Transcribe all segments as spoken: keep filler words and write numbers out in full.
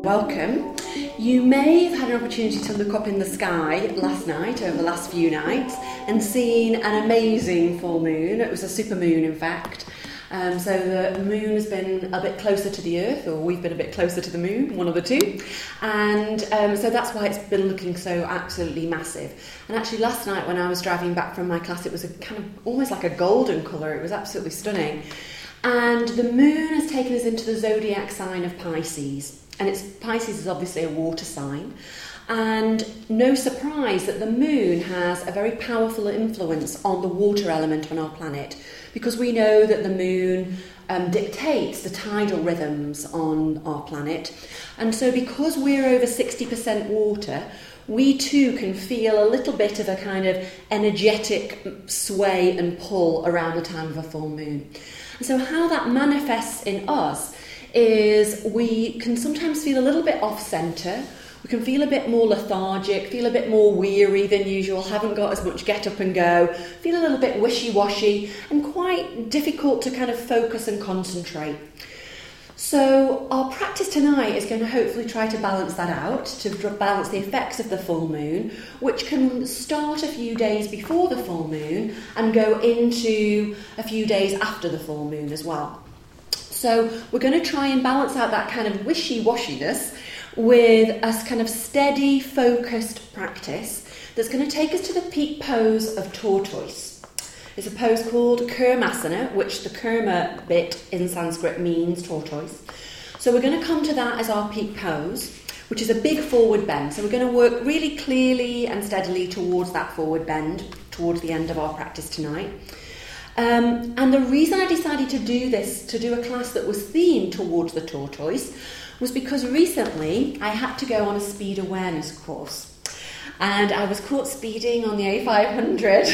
welcome. You may have had an opportunity to look up in the sky last night, over the last few nights, and seen an amazing full moon. It was a super moon, in fact. Um, so the moon has been a bit closer to the Earth, or we've been a bit closer to the moon, one of the two. And um, so that's why it's been looking so absolutely massive. And actually last night when I was driving back from my class, it was a kind of almost like a golden colour. It was absolutely stunning. And the moon has taken us into the zodiac sign of Pisces. And it's Pisces is obviously a water sign. And no surprise that the moon has a very powerful influence on the water element on our planet, because we know that the moon um, dictates the tidal rhythms on our planet. And so because we're over sixty percent water, we too can feel a little bit of a kind of energetic sway and pull around the time of a full moon. And so how that manifests in us is we can sometimes feel a little bit off-centre. We can feel a bit more lethargic, feel a bit more weary than usual, haven't got as much get up and go, feel a little bit wishy-washy and quite difficult to kind of focus and concentrate. So our practice tonight is going to hopefully try to balance that out, to balance the effects of the full moon, which can start a few days before the full moon and go into a few days after the full moon as well. So we're going to try and balance out that kind of wishy-washiness with a kind of steady, focused practice that's going to take us to the peak pose of tortoise. It's a pose called Kurmasana, which the Kurma bit in Sanskrit means tortoise. So we're going to come to that as our peak pose, which is a big forward bend. So we're going to work really clearly and steadily towards that forward bend, towards the end of our practice tonight. Um, and the reason I decided to do this, to do a class that was themed towards the tortoise, was because recently I had to go on a speed awareness course. And I was caught speeding on the A five hundred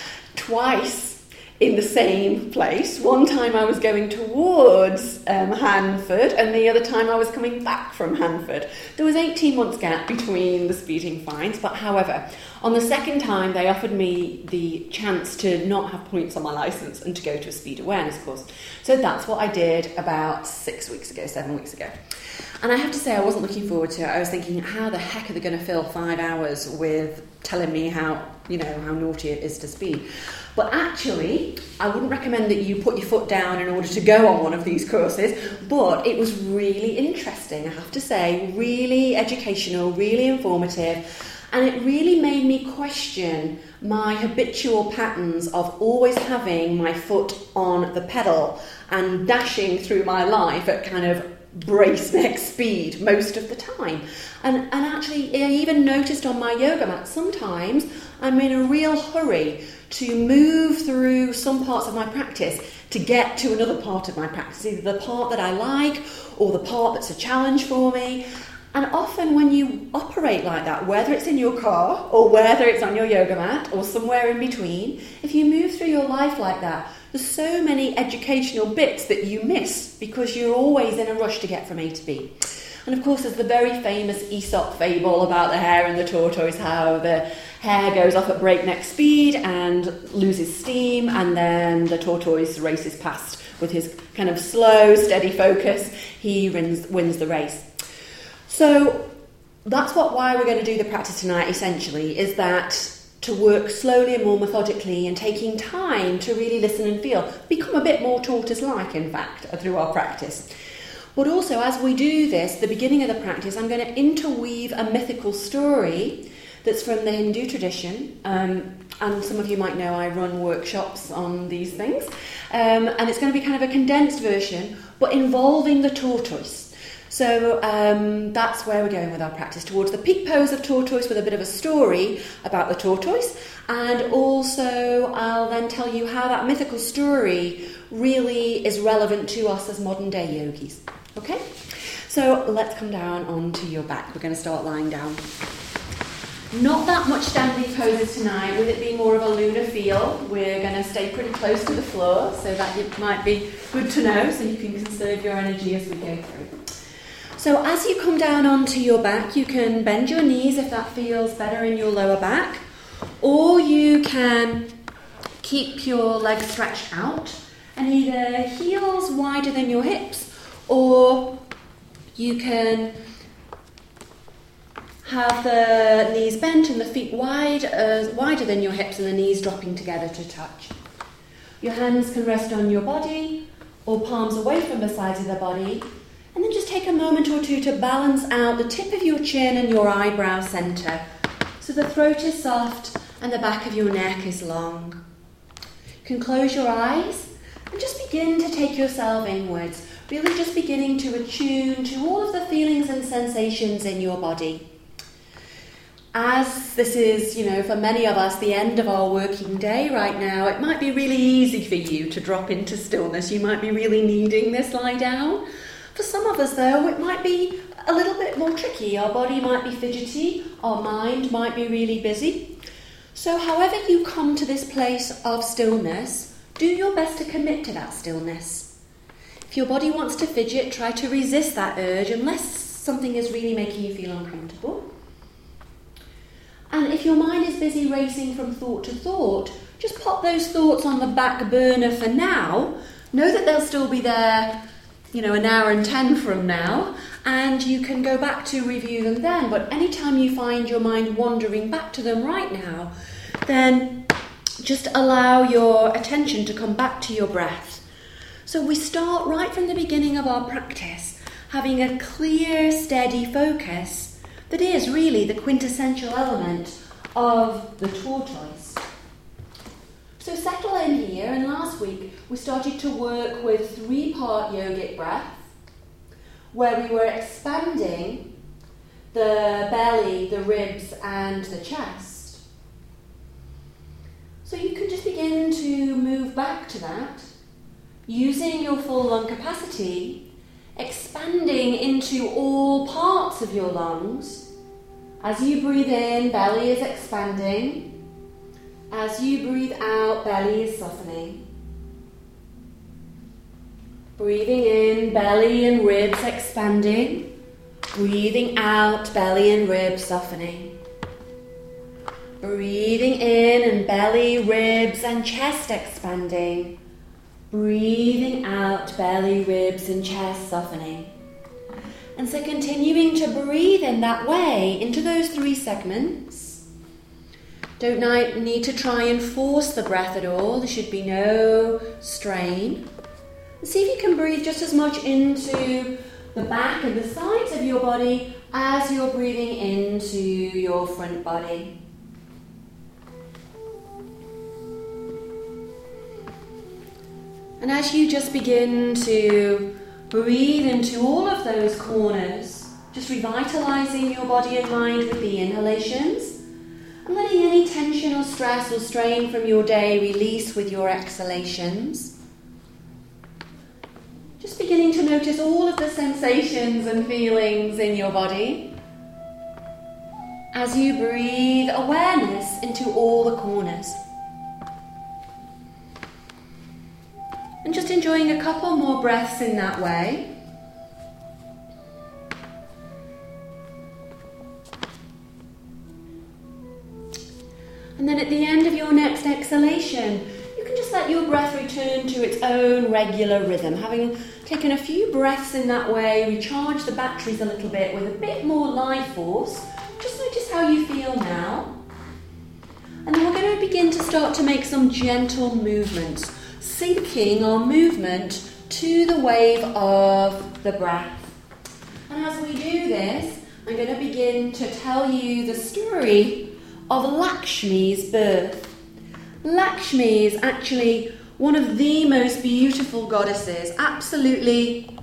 twice in the same place. One time I was going towards um, Hanford, and the other time I was coming back from Hanford. There was eighteen months gap between the speeding fines, but however, on the second time they offered me the chance to not have points on my licence and to go to a speed awareness course. So that's what I did about six weeks ago, seven weeks ago. And I have to say I wasn't looking forward to it. I was thinking, how the heck are they going to fill five hours with telling me how, you know, how naughty it is to speed? But actually, I wouldn't recommend that you put your foot down in order to go on one of these courses, but it was really interesting, I have to say, really educational, really informative, and it really made me question my habitual patterns of always having my foot on the pedal and dashing through my life at kind of breakneck speed most of the time. And, and actually, I even noticed on my yoga mat, sometimes I'm in a real hurry to move through some parts of my practice to get to another part of my practice, either the part that I like or the part that's a challenge for me. And often when you operate like that, whether it's in your car or whether it's on your yoga mat or somewhere in between, if you move through your life like that, there's so many educational bits that you miss because you're always in a rush to get from A to B. And of course there's the very famous Aesop fable about the hare and the tortoise, how the hare goes off at breakneck speed and loses steam, and then the tortoise races past with his kind of slow, steady focus. He wins, wins the race. So that's what why we're going to do the practice tonight, essentially, is that to work slowly and more methodically and taking time to really listen and feel, become a bit more tortoise-like, in fact, through our practice. But also, as we do this, the beginning of the practice, I'm going to interweave a mythical story that's from the Hindu tradition. Um, and some of you might know I run workshops on these things. Um, and it's going to be kind of a condensed version, but involving the tortoise. So um, that's where we're going with our practice, towards the peak pose of tortoise with a bit of a story about the tortoise. And also I'll then tell you how that mythical story really is relevant to us as modern day yogis. Okay? So let's come down onto your back. We're going to start lying down. Not that much standing poses tonight, with it being more of a lunar feel. We're going to stay pretty close to the floor, so that it might be good to know, so you can conserve your energy as we go through. So as you come down onto your back, you can bend your knees if that feels better in your lower back, or you can keep your legs stretched out and either heels wider than your hips, or you can Have the knees bent and the feet wide, uh, wider than your hips and the knees dropping together to touch. Your hands can rest on your body or palms away from the sides of the body. And then just take a moment or two to balance out the tip of your chin and your eyebrow centre. So the throat is soft and the back of your neck is long. You can close your eyes and just begin to take yourself inwards, really just beginning to attune to all of the feelings and sensations in your body. As this is, you know, for many of us, the end of our working day right now, it might be really easy for you to drop into stillness. You might be really needing this lie down. For some of us, though, it might be a little bit more tricky. Our body might be fidgety, our mind might be really busy. So however you come to this place of stillness, do your best to commit to that stillness. If your body wants to fidget, try to resist that urge unless something is really making you feel uncomfortable. And if your mind is busy racing from thought to thought, just pop those thoughts on the back burner for now. Know that they'll still be there, you know, an hour and ten from now, and you can go back to review them then. But anytime you find your mind wandering back to them right now, then just allow your attention to come back to your breath. So we start right from the beginning of our practice, having a clear, steady focus that is really the quintessential element of the tortoise. So settle in here, and last week we started to work with three-part yogic breath, where we were expanding the belly, the ribs, and the chest. So you can just begin to move back to that, using your full lung capacity, expanding into all parts of your lungs. As you breathe in, belly is expanding. As you breathe out, belly is softening. Breathing in, belly and ribs expanding. Breathing out, belly and ribs softening. Breathing in and belly, ribs and chest expanding. Breathing out, belly, ribs and chest softening. And so continuing to breathe in that way into those three segments. Don't need to try and force the breath at all. There should be no strain. And see if you can breathe just as much into the back and the sides of your body as you're breathing into your front body. And as you just begin to breathe into all of those corners, just revitalizing your body and mind with the inhalations, and letting any tension or stress or strain from your day release with your exhalations. Just beginning to notice all of the sensations and feelings in your body as you breathe awareness into all the corners. And just enjoying a couple more breaths in that way. And then at the end of your next exhalation, you can just let your breath return to its own regular rhythm. Having taken a few breaths in that way, recharge the batteries a little bit with a bit more life force. Just notice how you feel now. And then we're going to begin to start to make some gentle movements, syncing our movement to the wave of the breath. And as we do this, I'm going to begin to tell you the story of Lakshmi's birth. Lakshmi is actually one of the most beautiful goddesses, absolutely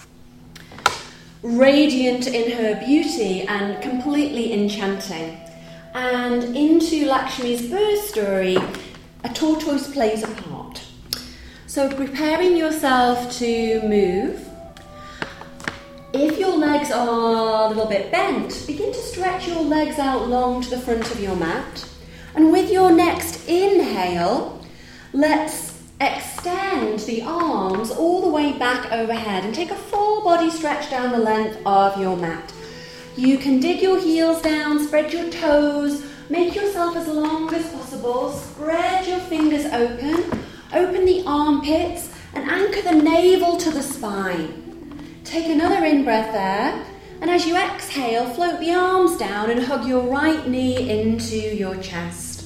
radiant in her beauty and completely enchanting. And into Lakshmi's birth story, a tortoise plays a part. So preparing yourself to move. If your legs are a little bit bent, begin to stretch your legs out long to the front of your mat. And with your next inhale, let's extend the arms all the way back overhead and take a full body stretch down the length of your mat. You can dig your heels down, spread your toes, make yourself as long as possible, spread your fingers open, open the armpits and anchor the navel to the spine. Take another in-breath there And as you exhale, float the arms down and hug your right knee into your chest.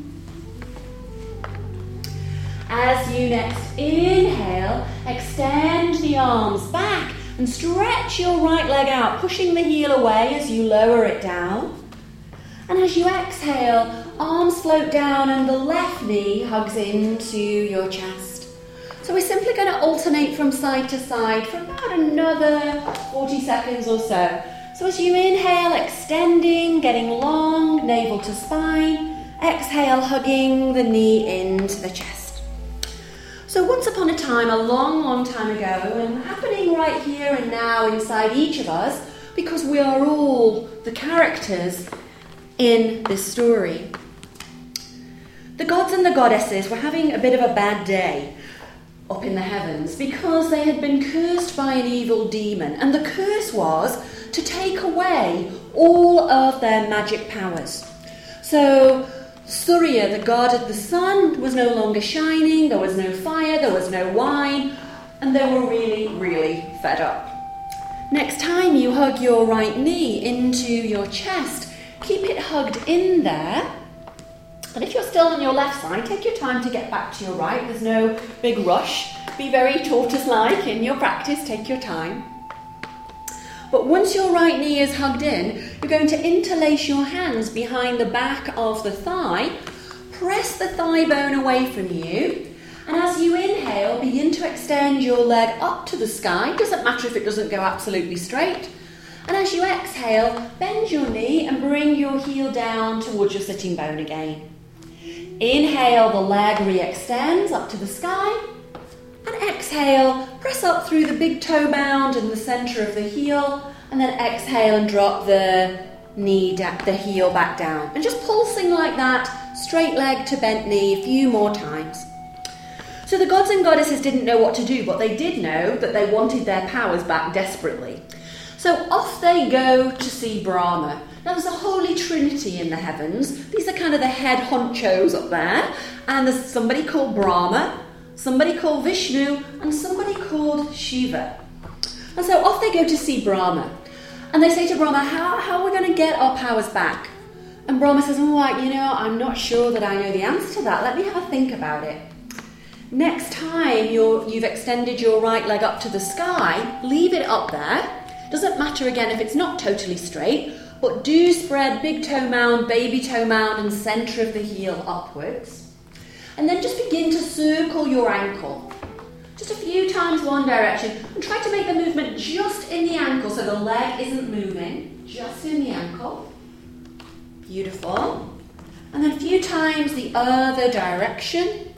As you next inhale, extend the arms back and stretch your right leg out, pushing the heel away as you lower it down. And as you exhale, arms float down and the left knee hugs into your chest. So we're simply going to alternate from side to side for about another forty seconds or so. So as you inhale, extending, getting long, navel to spine. Exhale, hugging the knee into the chest. So once upon a time, a long, long time ago, and happening right here and now inside each of us, because we are all the characters in this story. The gods and the goddesses were having a bit of a bad day up in the heavens because they had been cursed by an evil demon, and the curse was to take away all of their magic powers. So Surya, the god of the sun, was no longer shining, there was no fire, there was no wine, and they were really, really fed up. Next time you hug your right knee into your chest, keep it hugged in there. And if you're still on your left side, take your time to get back to your right. There's no big rush. Be very tortoise-like in your practice. Take your time. But once your right knee is hugged in, you're going to interlace your hands behind the back of the thigh. Press the thigh bone away from you. And as you inhale, begin to extend your leg up to the sky. Doesn't matter if it doesn't go absolutely straight. And as you exhale, bend your knee and bring your heel down towards your sitting bone again. Inhale, the leg re-extends up to the sky. And exhale, press up through the big toe mound and the centre of the heel. And then exhale and drop the knee, da- the heel back down. And just pulsing like that, straight leg to bent knee a few more times. So the gods and goddesses didn't know what to do, but they did know that they wanted their powers back desperately. So off they go to see Brahma. Now there's a holy trinity in the heavens. These are kind of the head honchos up there. And there's somebody called Brahma, somebody called Vishnu, and somebody called Shiva. And so off they go to see Brahma. And they say to Brahma, how, how are we going to get our powers back? And Brahma says, all right, you know, I'm not sure that I know the answer to that. Let me have a think about it. Next time you're, you've extended your right leg up to the sky, leave it up there. Doesn't matter again if it's not totally straight, but do spread big toe mound, baby toe mound, and centre of the heel upwards. And then just begin to circle your ankle. Just a few times one direction. And try to make the movement just in the ankle so the leg isn't moving. Just in the ankle. Beautiful. And then a few times the other direction.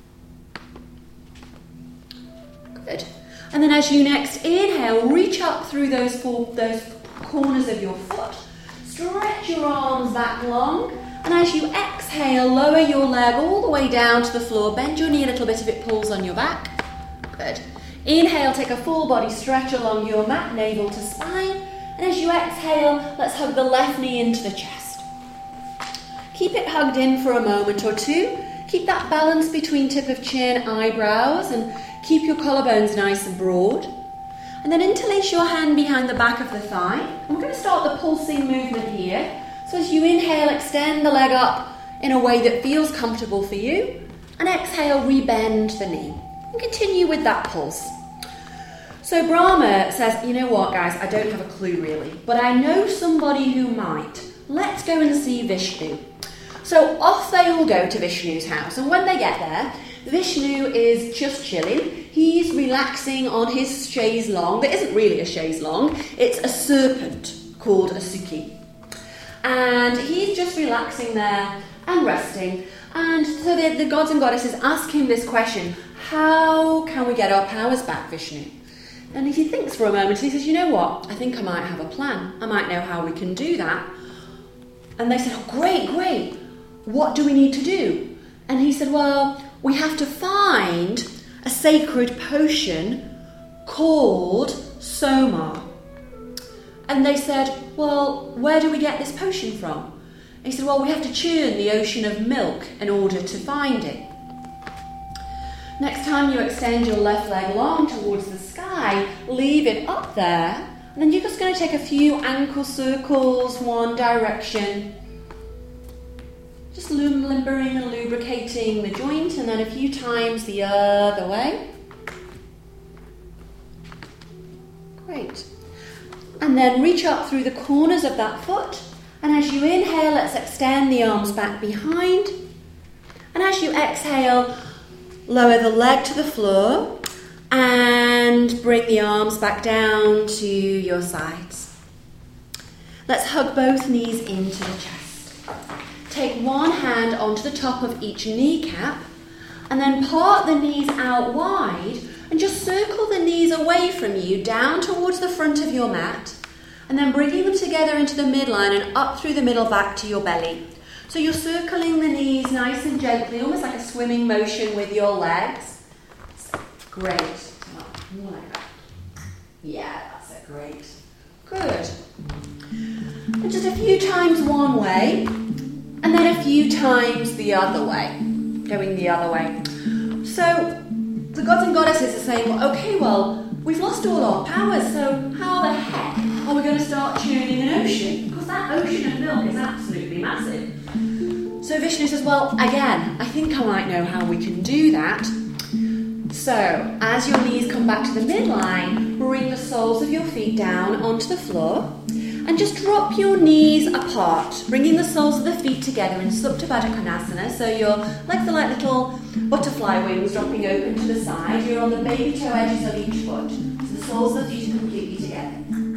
Good. And then as you next inhale, reach up through those four, those corners of your foot. Stretch your arms back long. And as you exhale, lower your leg all the way down to the floor. Bend your knee a little bit if it pulls on your back. Good. Inhale, take a full body stretch along your mat, navel to spine. And as you exhale, let's hug the left knee into the chest. Keep it hugged in for a moment or two. Keep that balance between tip of chin, eyebrows, and keep your collarbones nice and broad. And then interlace your hand behind the back of the thigh. And we're going to start the pulsing movement here. So as you inhale, extend the leg up in a way that feels comfortable for you. And exhale, rebend the knee. And continue with that pulse. So Brahma says, you know what, guys, I don't have a clue really, but I know somebody who might. Let's go and see Vishnu. So off they all go to Vishnu's house. And when they get there, Vishnu is just chilling. He's relaxing on his chaise longue. There isn't really a chaise longue. It's a serpent called a Suki. And he's just relaxing there and resting. And so the, the gods and goddesses ask him this question, how can we get our powers back, Vishnu? And he thinks for a moment and he says, you know what, I think I might have a plan. I might know how we can do that. And they said, oh, great, great. What do we need to do? And he said, well, we have to find a sacred potion called Soma. And they said, well, where do we get this potion from? And he said, well, we have to churn the ocean of milk in order to find it. Next time you extend your left leg long towards the sky, leave it up there, And then you're just going to take a few ankle circles, one direction. Just limbering and lubricating the joint, and then a few times the other way. Great. And then reach up through the corners of that foot. And as you inhale, let's extend the arms back behind. And as you exhale, lower the leg to the floor and bring the arms back down to your sides. Let's hug both knees into the chest. Take one hand onto the top of each kneecap and then part the knees out wide and just circle the knees away from you down towards the front of your mat, and then bringing them together into the midline and up through the middle back to your belly. So you're circling the knees nice and gently, almost like a swimming motion with your legs. Great. More like that. Yeah, that's it. Great. Good. And just a few times one way, and then a few times the other way. Going the other way. So the gods and goddesses are saying, well, okay, well, we've lost all our powers, so how the heck are we going to start churning an ocean? Because that ocean of milk is absolutely massive. So Vishnu says, well, again, I think I might know how we can do that. So, as your knees come back to the midline, bring the soles of your feet down onto the floor and just drop your knees apart, bringing the soles of the feet together in Supta Baddha Konasana. So your legs are like little butterfly wings dropping open to the side. You're on the baby toe edges of each foot. So the soles of the feet are completely together.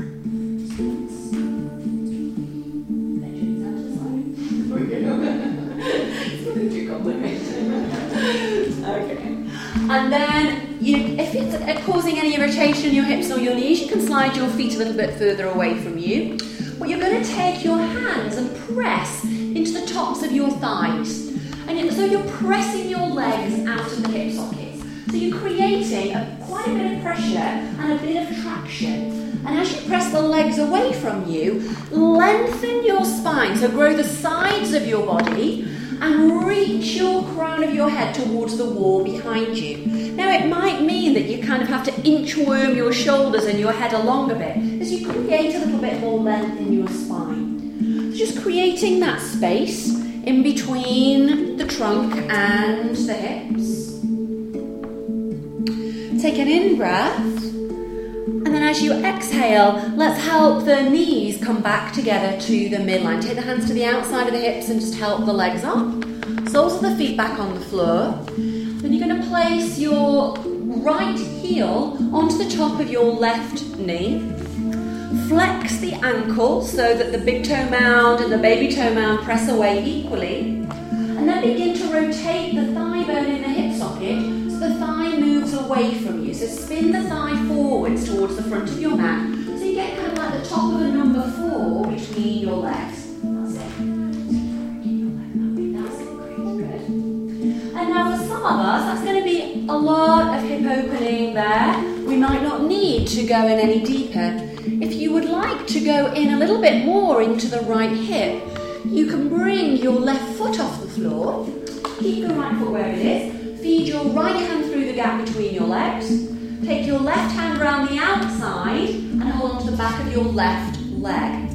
Too complicated. Okay. And then, you, if it's causing any irritation in your hips or your knees, you can slide your feet a little bit further away from you. But you're going to take your hands and press into the tops of your thighs. And so you're pressing your legs out of the hip sockets. So you're creating a, quite a bit of pressure and a bit of traction. And as you press the legs away from you, lengthen your spine. So grow the sides of your body and reach your crown of your head towards the wall behind you. Now it might mean that you kind of have to inchworm your shoulders and your head along a bit as you create a little bit more length in your spine. So just creating that space in between the trunk and the hips. Take an in-breath, and then as you exhale, let's help the knees come back together to the midline. Take the hands to the outside of the hips and just help the legs up. Soles of the feet back on the floor. Then you're going to place your right heel onto the top of your left knee. Flex the ankle so that the big toe mound and the baby toe mound press away equally. And then begin to rotate the thigh bone in the hip socket so the thigh moves away from you. So spin the thigh forwards towards the front of your mat so you get kind of like the top of a number four between your legs. That's it. That's it. Great. Good. And now for some of us, that's going to be a lot of hip opening there. We might not need to go in any deeper. If you would like to go in a little bit more into the right hip, you can bring your left foot off the floor, keep your right foot where it is, feed your right hand through the gap between your legs, take your left hand around the outside and hold on to the back of your left leg.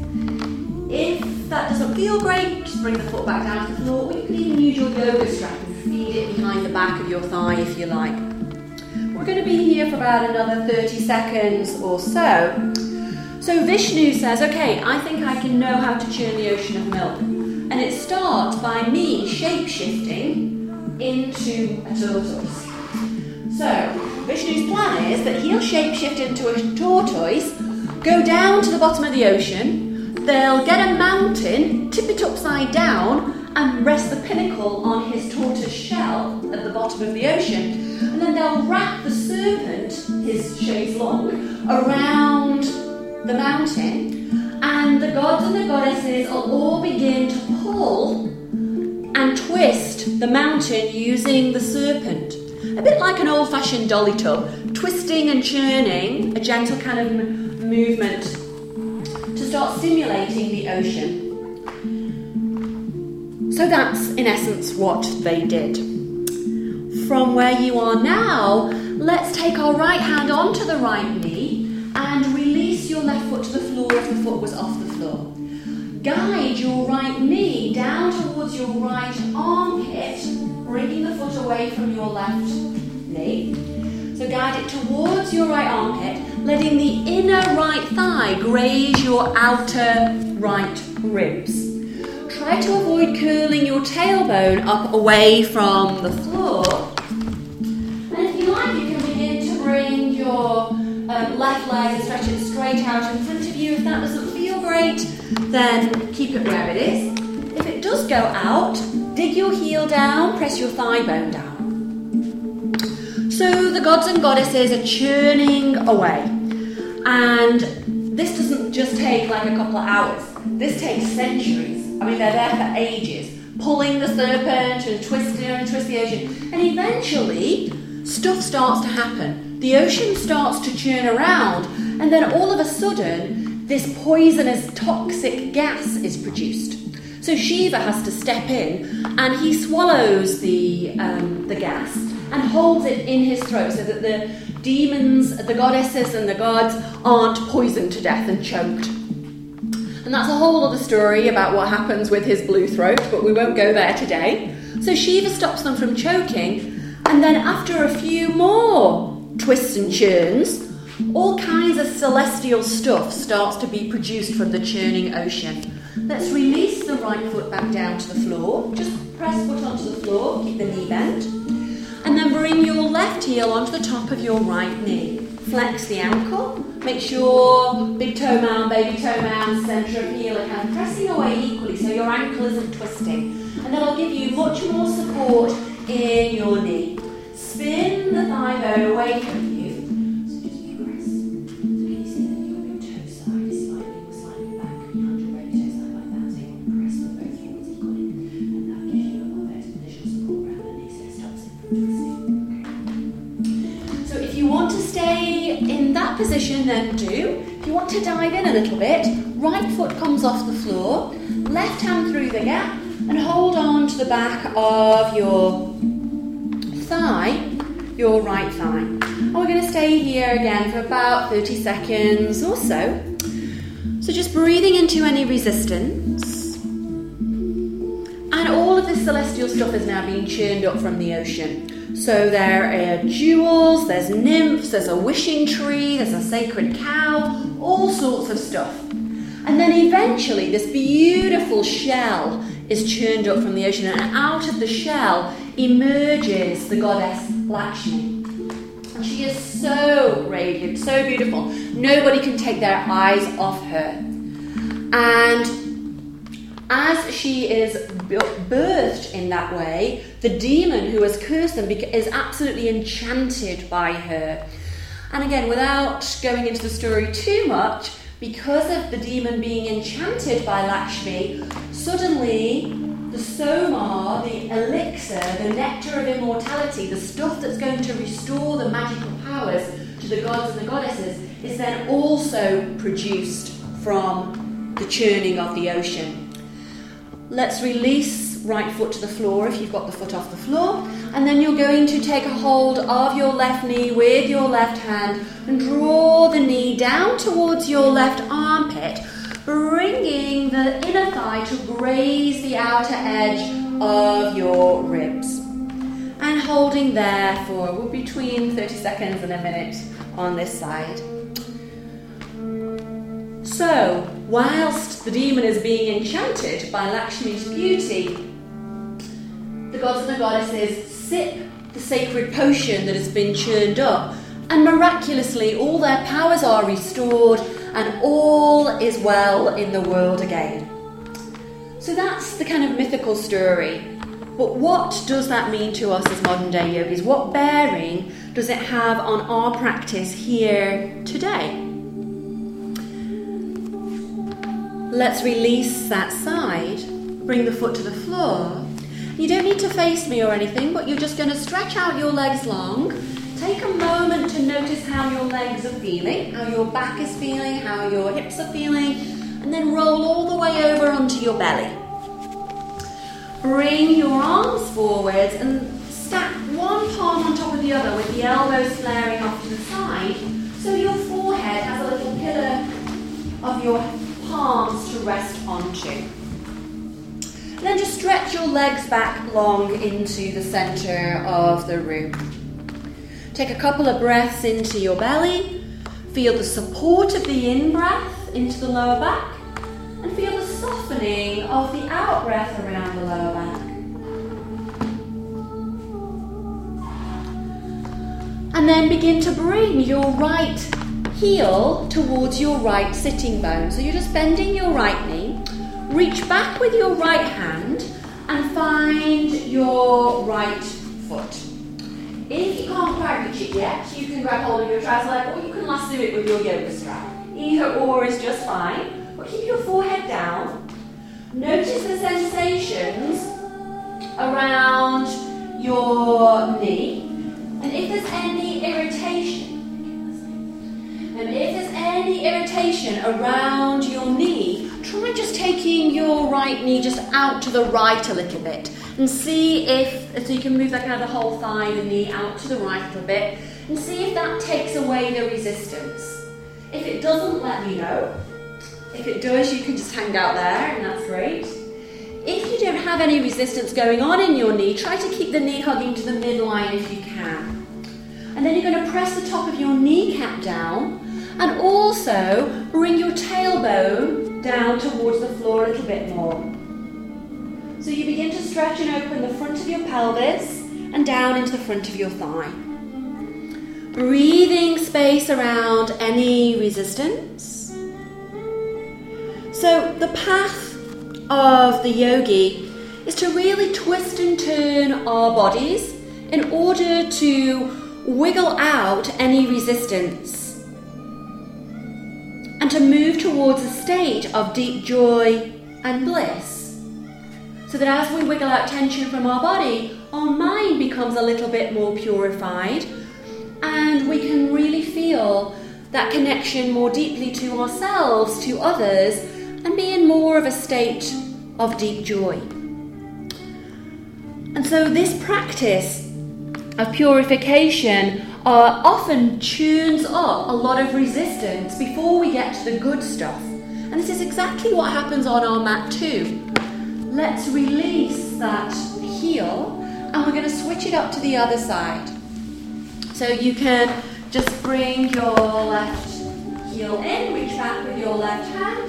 If that doesn't feel great, just bring the foot back down to the floor, or you can even use your yoga strap and feed it behind the back of your thigh if you like. We're going to be here for about another thirty seconds or so. So Vishnu says, okay, I think I can know how to churn the ocean of milk. And it starts by me shape-shifting into a tortoise. So Vishnu's plan is that he'll shape-shift into a tortoise, go down to the bottom of the ocean, they'll get a mountain, tip it upside down, and rest the pinnacle on his tortoise shell at the bottom of the ocean. And then they'll wrap the serpent, his shapes long, around the mountain, and the gods and the goddesses will all begin to pull and twist the mountain using the serpent. A bit like an old-fashioned dolly tub, twisting and churning, a gentle kind of m- movement to start stimulating the ocean. So that's, in essence, what they did. From where you are now, let's take our right hand onto the right knee and release your left foot to the floor if the foot was off the floor. Guide your right knee down towards your right armpit, bringing the foot away from your left knee. So guide it towards your right armpit, letting the inner right thigh graze your outer right ribs. Try to avoid curling your tailbone up away from the floor. And if you like, you can begin to bring your um, left leg and stretch it straight out in front of you. If that doesn't feel great, then keep it where it is. If it does go out, dig your heel down, press your thigh bone down. So the gods and goddesses are churning away. And this doesn't just take like a couple of hours. This takes centuries. I mean, they're there for ages, pulling the serpent and twisting and twist the ocean. And eventually, stuff starts to happen. The ocean starts to churn around, and then all of a sudden, this poisonous, toxic gas is produced. So Shiva has to step in, and he swallows the um, the gas and holds it in his throat so that the demons, the goddesses and the gods aren't poisoned to death and choked. And that's a whole other story about what happens with his blue throat, but we won't go there today. So Shiva stops them from choking, and then after a few more twists and churns, all kinds of celestial stuff starts to be produced from the churning ocean. Let's release the right foot back down to the floor. Just press foot onto the floor, keep the knee bent. And then bring your left heel onto the top of your right knee. Flex the ankle. Make sure big toe mound, baby toe mound, centre of heel are kind of pressing away equally so your ankle isn't twisting. And that'll give you much more support in your knee. Spin the thigh bone away from you. So just press. So you see that your big toe side is slightly, slightly back behind your baby toe side like that. So you want to press them both forwards equally. And that gives you a little bit of initial support around the knee so it stops it from twisting. So if you want to stay in that position, then do. If you want to dive in a little bit, right foot comes off the floor, left hand through the gap, and hold on to the back of your thigh, your right thigh. And we're going to stay here again for about thirty seconds or so. So just breathing into any resistance. And all of this celestial stuff is now being churned up from the ocean. So there are jewels, there's nymphs, there's a wishing tree, there's a sacred cow, all sorts of stuff. And then eventually this beautiful shell is churned up from the ocean, and out of the shell emerges the goddess Lakshmi. And she is so radiant, so beautiful. Nobody can take their eyes off her. And as she is birthed in that way, the demon who has cursed them is absolutely enchanted by her. And again, without going into the story too much, because of the demon being enchanted by Lakshmi, suddenly the soma, the elixir, the nectar of immortality, the stuff that's going to restore the magical powers to the gods and the goddesses, is then also produced from the churning of the ocean. Let's release right foot to the floor if you've got the foot off the floor, and then you're going to take a hold of your left knee with your left hand and draw the knee down towards your left armpit, bringing the inner thigh to graze the outer edge of your ribs. And holding there for well, between thirty seconds and a minute on this side. So, whilst the demon is being enchanted by Lakshmi's beauty, the gods and the goddesses sip the sacred potion that has been churned up, and miraculously all their powers are restored and all is well in the world again. So that's the kind of mythical story. But what does that mean to us as modern day yogis? What bearing does it have on our practice here today? Let's release that side, bring the foot to the floor. You don't need to face me or anything, but you're just going to stretch out your legs long. Take a moment to notice how your legs are feeling, how your back is feeling, how your hips are feeling, and then roll all the way over onto your belly. Bring your arms forwards and stack one palm on top of the other with the elbows flaring off to the side, so your forehead has a little of your palms to rest onto. And then just stretch your legs back long into the centre of the room. Take a couple of breaths into your belly. Feel the support of the in-breath into the lower back. And feel the softening of the out-breath around the lower back. And then begin to bring your right heel towards your right sitting bone. So you're just bending your right knee. Reach back with your right hand and find your right foot. If you can't quite reach it yet, you can grab hold of your trouser leg or you can lasso it with your yoga strap. Either or is just fine. But keep your forehead down. Notice the sensations around your knee. And if there's any irritation, and if there's any irritation around your knee, try just taking your right knee just out to the right a little bit and see if, so you can move that kind of the whole thigh, the knee out to the right a little bit, and see if that takes away the resistance. If it doesn't, let me know. If it does, you can just hang out there, and that's great. If you don't have any resistance going on in your knee, try to keep the knee hugging to the midline if you can. And then you're going to press the top of your kneecap down and also bring your tailbone down towards the floor a little bit more. So you begin to stretch and open the front of your pelvis and down into the front of your thigh. Breathing space around any resistance. So the path of the yogi is to really twist and turn our bodies in order to wiggle out any resistance and to move towards a state of deep joy and bliss. So that as we wiggle out tension from our body, our mind becomes a little bit more purified and we can really feel that connection more deeply to ourselves, to others, and be in more of a state of deep joy. And so this practice of purification uh, often tunes up a lot of resistance before we get to the good stuff. And this is exactly what happens on our mat too. Let's release that heel and we're going to switch it up to the other side. So you can just bring your left heel in, reach back with your left hand.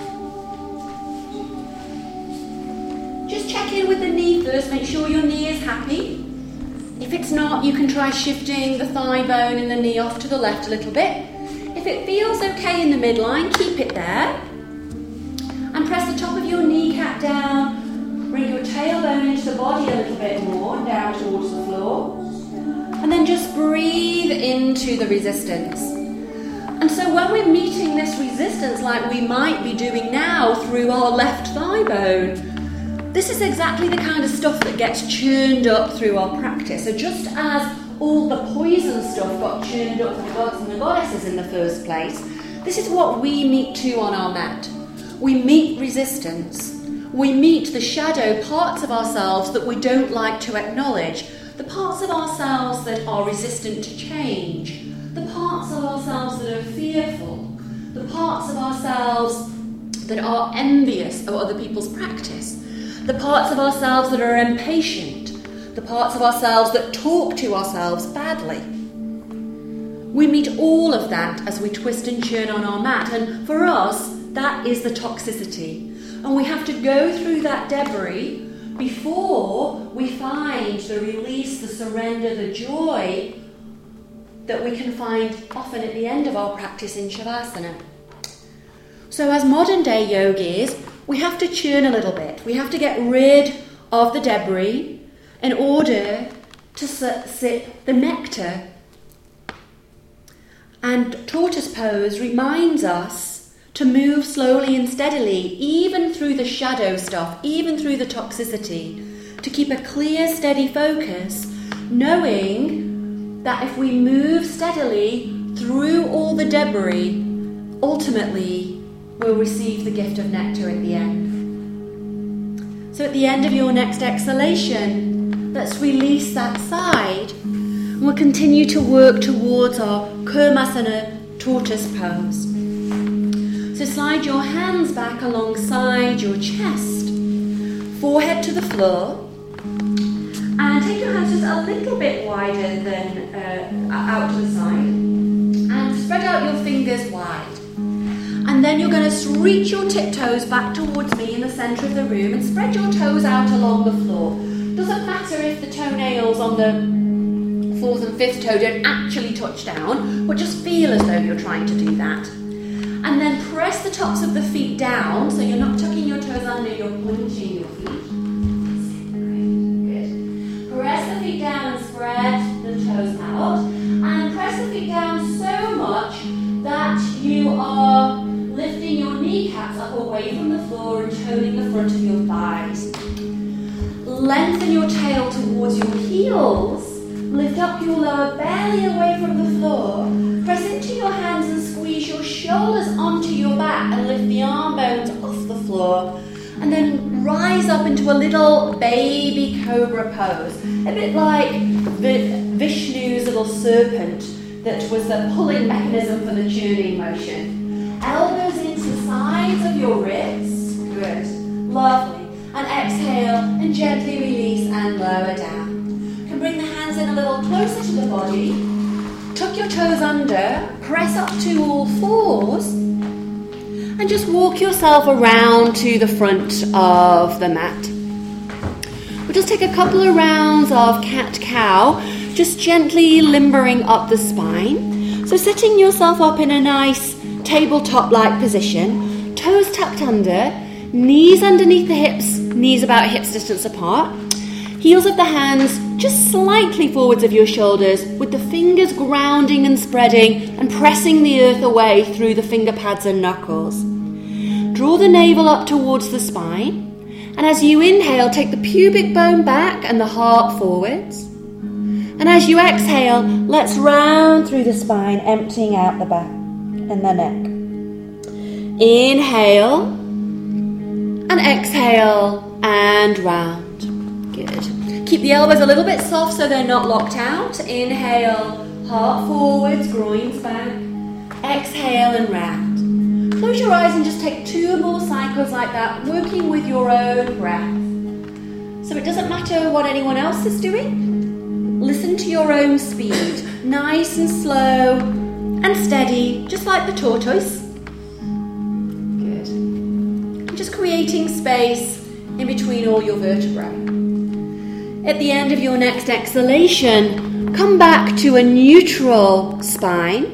Just check in with the knee first, make sure your knee is happy. If it's not, you can try shifting the thigh bone and the knee off to the left a little bit. If it feels okay in the midline, keep it there. And press the top of your kneecap down. Bring your tailbone into the body a little bit more, down towards the floor. And then just breathe into the resistance. And so when we're meeting this resistance like we might be doing now through our left thigh bone, this is exactly the kind of stuff that gets churned up through our practice. So just as all the poison stuff got churned up for the gods and the goddesses in the first place, this is what we meet too on our mat. We meet resistance. We meet the shadow parts of ourselves that we don't like to acknowledge, the parts of ourselves that are resistant to change, the parts of ourselves that are fearful, the parts of ourselves that are envious of other people's practice, the parts of ourselves that are impatient, the parts of ourselves that talk to ourselves badly. We meet all of that as we twist and churn on our mat, and for us, that is the toxicity. And we have to go through that debris before we find the release, the surrender, the joy that we can find often at the end of our practice in Shavasana. So as modern day yogis, we have to churn a little bit. We have to get rid of the debris in order to sip the nectar. And tortoise pose reminds us to move slowly and steadily, even through the shadow stuff, even through the toxicity, to keep a clear, steady focus, knowing that if we move steadily through all the debris, ultimately we'll receive the gift of nectar at the end. So at the end of your next exhalation, let's release that side, and we'll continue to work towards our Kurmasana tortoise pose. So slide your hands back alongside your chest, forehead to the floor, and take your hands just a little bit wider than uh, out to the side, and spread out your fingers wide. And then you're going to reach your tiptoes back towards me in the centre of the room and spread your toes out along the floor. Doesn't matter if the toenails on the fourth and fifth toe don't actually touch down, but just feel as though you're trying to do that. And then press the tops of the feet down, so you're not tucking your toes under, you're pointing your feet. Good. Press the feet down and spread the toes out. And press the feet down so much that you are lifting your kneecaps up away from the floor and toning the front of your thighs. Lengthen your tail towards your heels. Lift up your lower belly away from the floor. Press into your hands and squeeze your shoulders onto your back and lift the arm bones off the floor. And then rise up into a little baby cobra pose. A bit like Vishnu's little serpent that was the pulling mechanism for the churning motion. Elbows into the sides of your ribs. Good. Lovely. And exhale and gently release and lower down. You can bring the hands in a little closer to the body. Tuck your toes under. Press up to all fours. And just walk yourself around to the front of the mat. We'll just take a couple of rounds of cat-cow, just gently limbering up the spine. So setting yourself up in a nice tabletop-like position, toes tucked under, knees underneath the hips, knees about hips distance apart, heels of the hands just slightly forwards of your shoulders, with the fingers grounding and spreading and pressing the earth away through the finger pads and knuckles. Draw the navel up towards the spine, and as you inhale, take the pubic bone back and the heart forwards. And as you exhale, let's round through the spine, emptying out the back and the neck. Inhale and exhale and round. Good. Keep the elbows a little bit soft so they're not locked out. Inhale, heart forwards, groins back. Exhale and round. Close your eyes and just take two more cycles like that, working with your own breath. So it doesn't matter what anyone else is doing. Listen to your own speed, nice and slow and steady, just like the tortoise. Good. And just creating space in between all your vertebrae. At the end of your next exhalation, come back to a neutral spine.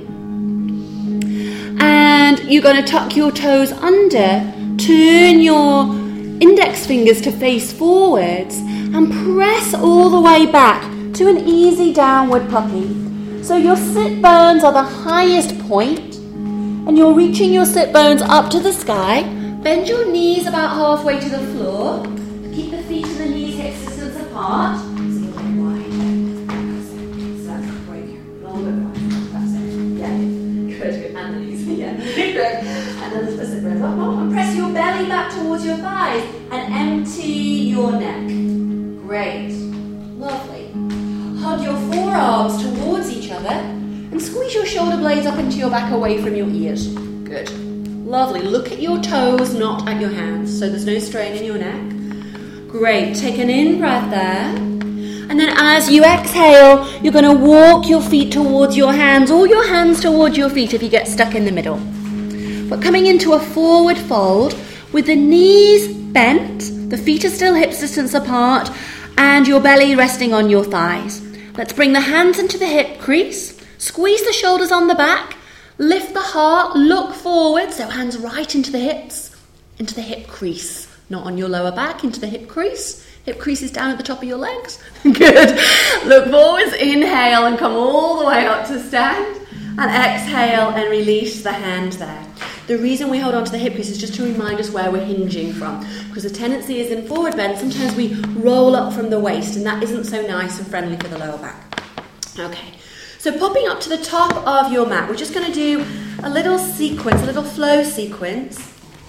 And you're going to tuck your toes under, turn your index fingers to face forwards, and press all the way back to an easy downward puppy. So your sit bones are the highest point, and you're reaching your sit bones up to the sky. Bend your knees about halfway to the floor. Keep the feet and the knees hips distance apart. So you're very wide. That's it. So that's great. A little bit wide. That's it. Yeah. Good. And the knees. Yeah. Good. And then the sit bones up. And press your belly back towards your thighs and empty your neck. Great. Lovely. Hug your forearms towards each other and squeeze your shoulder blades up into your back away from your ears. Good. Lovely. Look at your toes, not at your hands, so there's no strain in your neck. Great. Take an in-breath there. And then as you exhale, you're going to walk your feet towards your hands, or your hands towards your feet if you get stuck in the middle. But coming into a forward fold with the knees bent, the feet are still hips distance apart, and your belly resting on your thighs. Let's bring the hands into the hip crease, squeeze the shoulders on the back, lift the heart, look forward, so hands right into the hips, into the hip crease, not on your lower back, into the hip crease. Hip crease is down at the top of your legs. Good. Look forwards, inhale and come all the way up to stand, and exhale and release the hand there. The reason we hold on to the hip crease is just to remind us where we're hinging from, because the tendency is in forward bend, sometimes we roll up from the waist, and that isn't so nice and friendly for the lower back. Okay, so popping up to the top of your mat, we're just going to do a little sequence, a little flow sequence,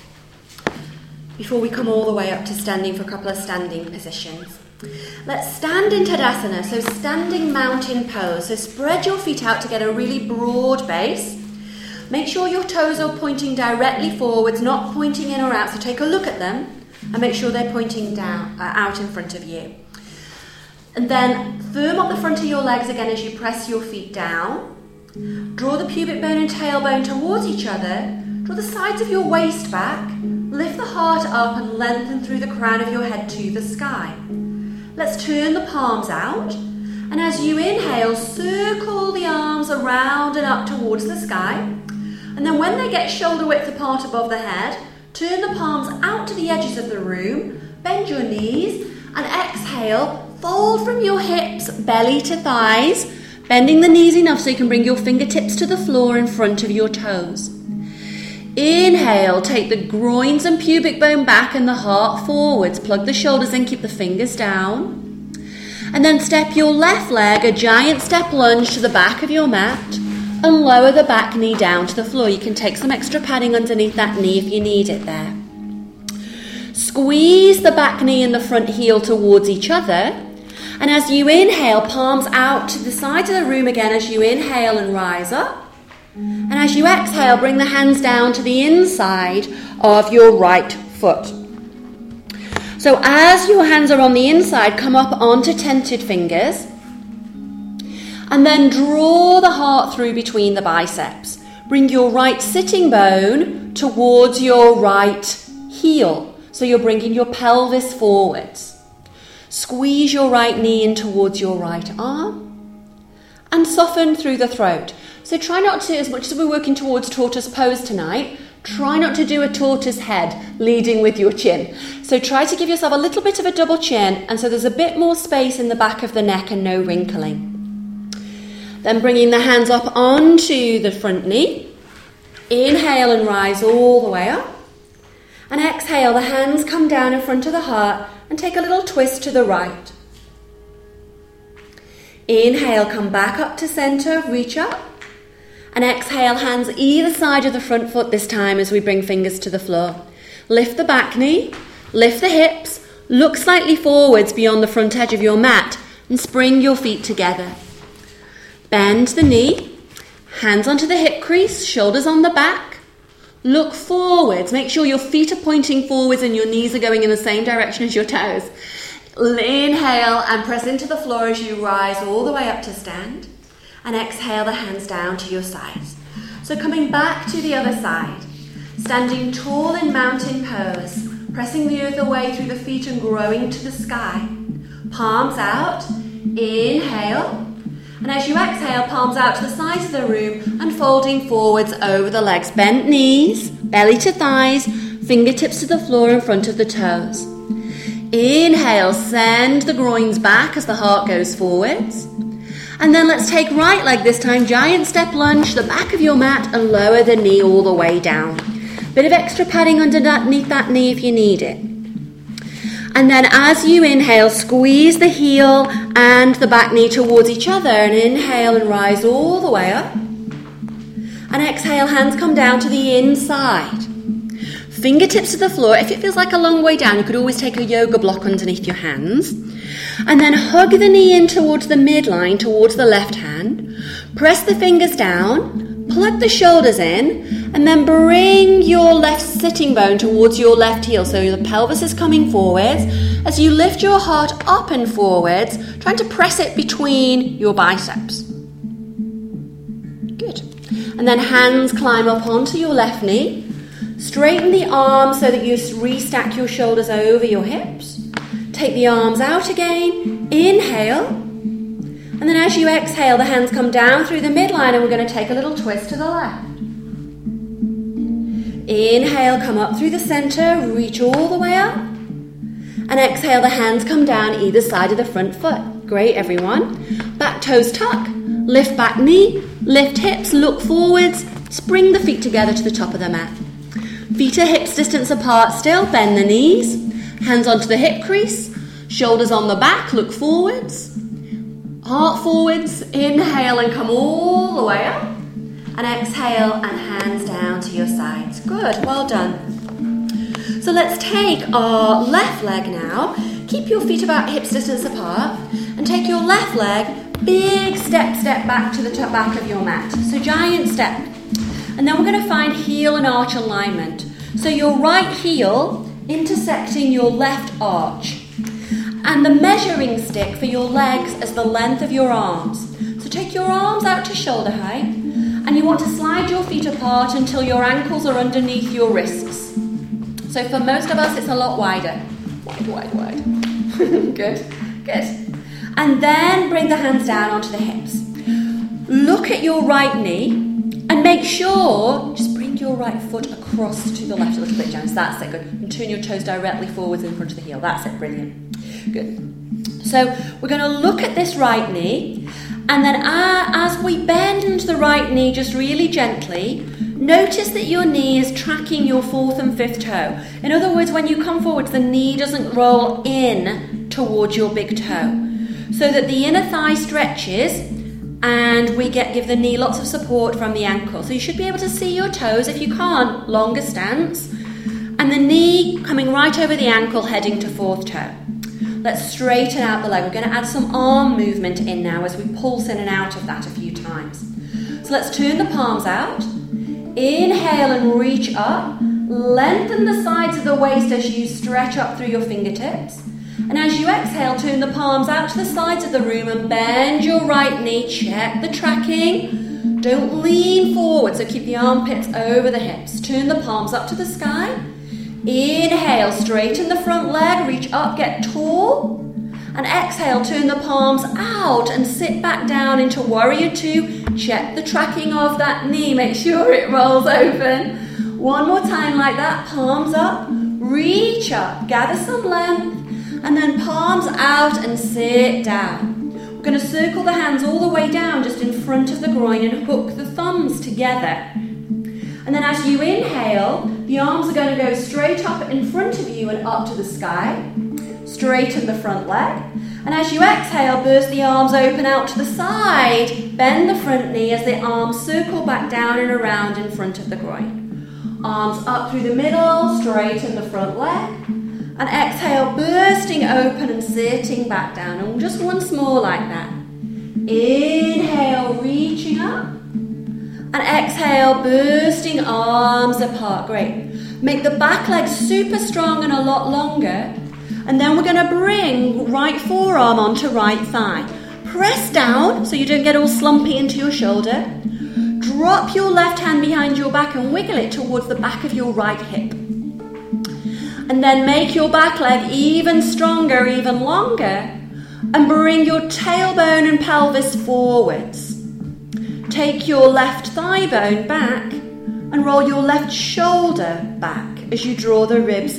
before we come all the way up to standing for a couple of standing positions. Let's stand in Tadasana, so standing mountain pose. So spread your feet out to get a really broad base. Make sure your toes are pointing directly forwards, not pointing in or out. So take a look at them and make sure they're pointing down, uh, out in front of you. And then firm up the front of your legs again as you press your feet down. Draw the pubic bone and tailbone towards each other. Draw the sides of your waist back. Lift the heart up and lengthen through the crown of your head to the sky. Let's turn the palms out. And as you inhale, circle the arms around and up towards the sky. And then when they get shoulder width apart above the head, turn the palms out to the edges of the room. Bend your knees and exhale. Fold from your hips, belly to thighs. Bending the knees enough so you can bring your fingertips to the floor in front of your toes. Inhale, take the groins and pubic bone back and the heart forwards. Plug the shoulders in, keep the fingers down. And then step your left leg, a giant step lunge to the back of your mat and lower the back knee down to the floor. You can take some extra padding underneath that knee if you need it there. Squeeze the back knee and the front heel towards each other. And as you inhale, palms out to the side of the room again as you inhale and rise up. And as you exhale, bring the hands down to the inside of your right foot. So as your hands are on the inside, come up onto tented fingers. And then draw the heart through between the biceps. Bring your right sitting bone towards your right heel. So you're bringing your pelvis forwards. Squeeze your right knee in towards your right arm. And soften through the throat. So try not to, as much as we're working towards tortoise pose tonight, try not to do a tortoise head leading with your chin. So try to give yourself a little bit of a double chin, and so there's a bit more space in the back of the neck and no wrinkling. Then bringing the hands up onto the front knee. Inhale and rise all the way up. And exhale, the hands come down in front of the heart and take a little twist to the right. Inhale, come back up to center, reach up. And exhale, hands either side of the front foot this time as we bring fingers to the floor. Lift the back knee, lift the hips, look slightly forwards beyond the front edge of your mat and spring your feet together. Bend the knee, hands onto the hip crease, shoulders on the back. Look forwards, make sure your feet are pointing forwards and your knees are going in the same direction as your toes. Inhale and press into the floor as you rise all the way up to stand. And exhale the hands down to your sides. So coming back to the other side. Standing tall in mountain pose. Pressing the earth away through the feet and growing to the sky. Palms out. Inhale. And as you exhale, palms out to the sides of the room and folding forwards over the legs. Bent knees, belly to thighs, fingertips to the floor in front of the toes. Inhale, send the groins back as the heart goes forwards. And then let's take right leg this time, giant step lunge to the back of your mat and lower the knee all the way down. Bit of extra padding underneath that knee if you need it. And then as you inhale, squeeze the heel and the back knee towards each other and inhale and rise all the way up. And exhale, hands come down to the inside. Fingertips to the floor. If it feels like a long way down, you could always take a yoga block underneath your hands. And then hug the knee in towards the midline, towards the left hand. Press the fingers down, plug the shoulders in, and then bring your left sitting bone towards your left heel. So the pelvis is coming forwards. As you lift your heart up and forwards, trying to press it between your biceps. Good. And then hands climb up onto your left knee. Straighten the arms so that you restack your shoulders over your hips. Take the arms out again. Inhale. And then as you exhale, the hands come down through the midline and we're going to take a little twist to the left. Inhale, come up through the center, reach all the way up. And exhale, the hands come down either side of the front foot. Great, everyone. Back toes tuck. Lift back knee. Lift hips, look forwards. Spring the feet together to the top of the mat. Feet are hips distance apart still. Bend the knees. Hands onto the hip crease. Shoulders on the back. Look forwards. Heart forwards. Inhale and come all the way up. And exhale and hands down to your sides. Good. Well done. So let's take our left leg now. Keep your feet about hips distance apart. And take your left leg. Big step, step back to the top back of your mat. So giant step. And then we're going to find heel and arch alignment. So your right heel intersecting your left arch. And the measuring stick for your legs is the length of your arms. So take your arms out to shoulder height, and you want to slide your feet apart until your ankles are underneath your wrists. So for most of us, it's a lot wider. Wide, wide, wide. Good, good. And then bring the hands down onto the hips. Look at your right knee, and make sure, just bring your right foot across to the left a little bit, Janice. That's it, good. And turn your toes directly forwards in front of the heel. That's it, brilliant. Good. So we're going to look at this right knee, and then uh, as we bend the right knee just really gently, notice that your knee is tracking your fourth and fifth toe. In other words, when you come forwards, the knee doesn't roll in towards your big toe, so that the inner thigh stretches, and we get give the knee lots of support from the ankle. So you should be able to see your toes. If you can't, longer stance, and the knee coming right over the ankle, heading to fourth toe. Let's straighten out the leg. We're going to add some arm movement in now as we pulse in and out of that a few times. So let's turn the palms out. Inhale and reach up. Lengthen the sides of the waist as you stretch up through your fingertips. And as you exhale, turn the palms out to the sides of the room and bend your right knee. Check the tracking. Don't lean forward, so keep the armpits over the hips. Turn the palms up to the sky. Inhale, straighten the front leg, reach up, get tall. And exhale, turn the palms out and sit back down into warrior two. Check the tracking of that knee, make sure it rolls open. One more time like that, palms up, reach up, gather some length, and then palms out and sit down. We're going to circle the hands all the way down just in front of the groin and hook the thumbs together. And then as you inhale, the arms are going to go straight up in front of you and up to the sky. Straighten the front leg. And as you exhale, burst the arms open out to the side. Bend the front knee as the arms circle back down and around in front of the groin. Arms up through the middle, straighten the front leg. And exhale, bursting open and sitting back down. And just once more like that. Inhale, reaching up. And exhale, bursting arms apart. Great. Make the back leg super strong and a lot longer. And then we're going to bring right forearm onto right thigh. Press down so you don't get all slumpy into your shoulder. Drop your left hand behind your back and wiggle it towards the back of your right hip. And then make your back leg even stronger, even longer. And bring your tailbone and pelvis forwards. Take your left thigh bone back and roll your left shoulder back as you draw the ribs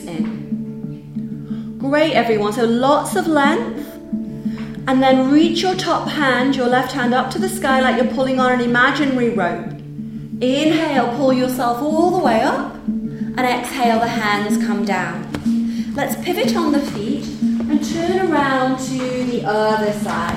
in. Great, everyone. So lots of length. And then reach your top hand, your left hand up to the sky like you're pulling on an imaginary rope. Inhale, pull yourself all the way up. And exhale, the hands come down. Let's pivot on the feet and turn around to the other side.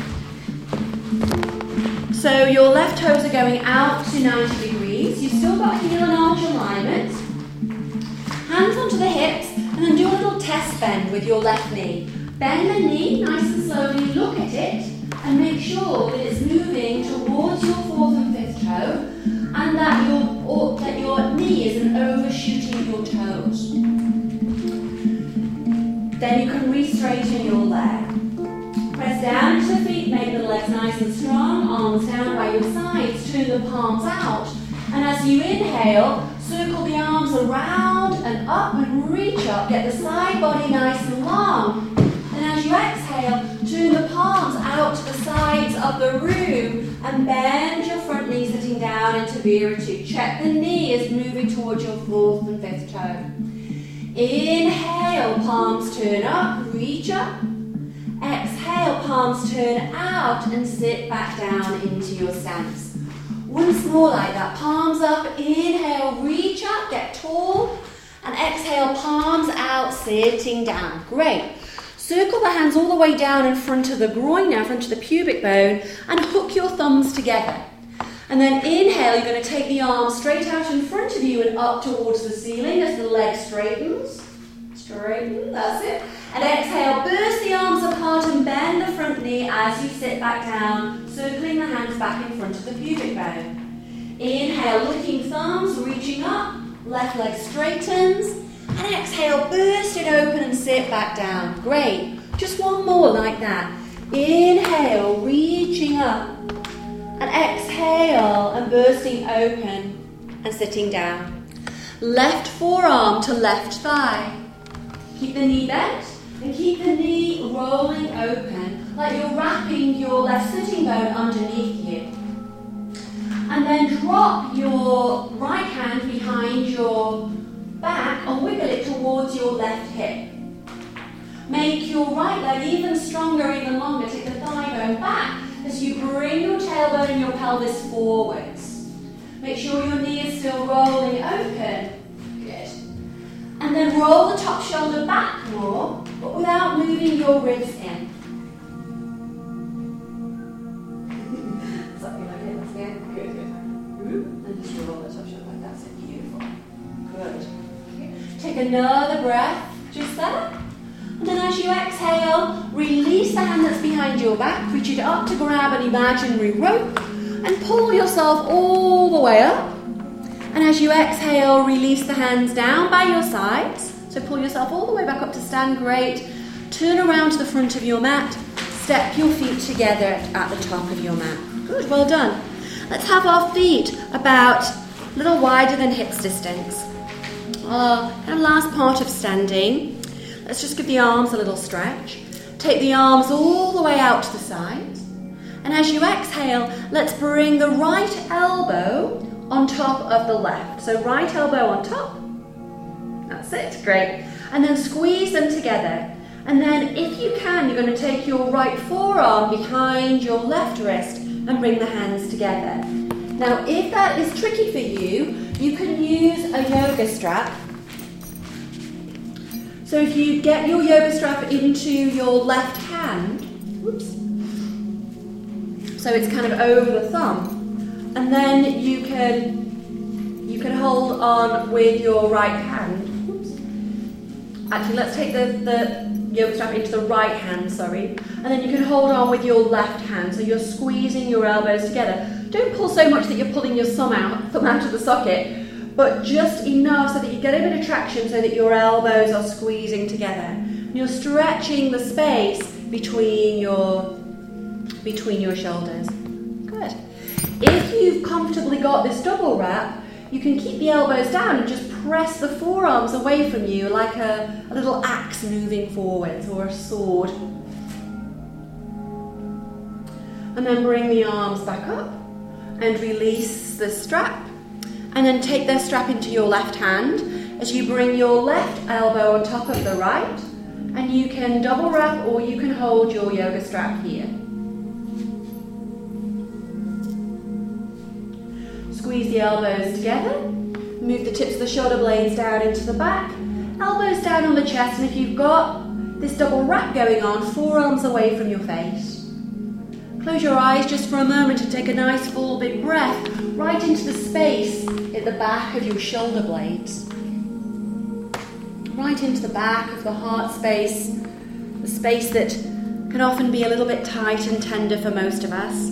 So your left toes are going out to ninety degrees. You've still got heel and arch alignment. Hands onto the hips, and then do a little test bend with your left knee. Bend the knee nice and slowly, look at it, and make sure that it's moving towards your fourth and fifth toe, and that your, or, that your knee isn't overshooting your toes. Then you can re-straighten your leg. Press down into the feet, make the legs nice and strong, arms down by your sides, turn the palms out, and as you inhale, circle the arms around and up and reach up, get the side body nice and long, and as you exhale, turn the palms out to the sides of the room and bend your front knee sitting down into Viratu. Check the knee is moving towards your fourth and fifth toe. Inhale, palms turn up, reach up. Exhale, palms turn out and sit back down into your stance. Once more like that. Palms up, inhale, reach up, get tall. And exhale, palms out, sitting down. Great. Circle the hands all the way down in front of the groin now, in front of the pubic bone, and hook your thumbs together. And then inhale, you're going to take the arms straight out in front of you and up towards the ceiling as the leg straightens. Straighten, that's it. And exhale, burst the arms apart and bend the front knee as you sit back down, circling the hands back in front of the pubic bone. Inhale. inhale, lifting thumbs, reaching up, left leg straightens, and exhale, burst it open and sit back down. Great. Just one more like that. Inhale, reaching up, and exhale, and bursting open and sitting down. Left forearm to left thigh. Keep the knee bent and keep the knee rolling open like you're wrapping your left sitting bone underneath you. And then drop your right hand behind your back and wiggle it towards your left hip. Make your right leg even stronger, even longer. Take the thigh bone back as you bring your tailbone and your pelvis forwards. Make sure your knee is still rolling open. Good. And then roll the top shoulder back more, but without moving your ribs in. Something like it, that's good. Good, good. And just roll the top shoulder back. That's it. Beautiful. Good. Okay. Take another breath, just there. And then as you exhale, release the hand that's behind your back, reach it up to grab an imaginary rope, and pull yourself all the way up. And as you exhale, release the hands down by your sides. So pull yourself all the way back up to stand. Great. Turn around to the front of your mat. Step your feet together at the top of your mat. Good, well done. Let's have our feet about a little wider than hips distance. Our kind of last part of standing. Let's just give the arms a little stretch. Take the arms all the way out to the sides. And as you exhale, let's bring the right elbow on top of the left. So right elbow on top. That's it, great. And then squeeze them together. And then if you can, you're going to take your right forearm behind your left wrist and bring the hands together. Now, if that is tricky for you, you can use a yoga strap. So if you get your yoga strap into your left hand, whoops, so it's kind of over the thumb, and then you can you can hold on with your right hand. Whoops. Actually, let's take the, the yoga strap into the right hand, sorry, and then you can hold on with your left hand. So you're squeezing your elbows together. Don't pull so much that you're pulling your thumb out, thumb out of the socket, but just enough so that you get a bit of traction so that your elbows are squeezing together. And you're stretching the space between your, between your shoulders. Good. If you've comfortably got this double wrap, you can keep the elbows down and just press the forearms away from you like a, a little axe moving forwards or a sword. And then bring the arms back up and release the strap. And then take the strap into your left hand as you bring your left elbow on top of the right, and you can double wrap or you can hold your yoga strap here. Squeeze the elbows together, move the tips of the shoulder blades down into the back, elbows down on the chest, and if you've got this double wrap going on, forearms away from your face. Close your eyes just for a moment and take a nice full big breath right into the space at the back of your shoulder blades. Right into the back of the heart space, the space that can often be a little bit tight and tender for most of us.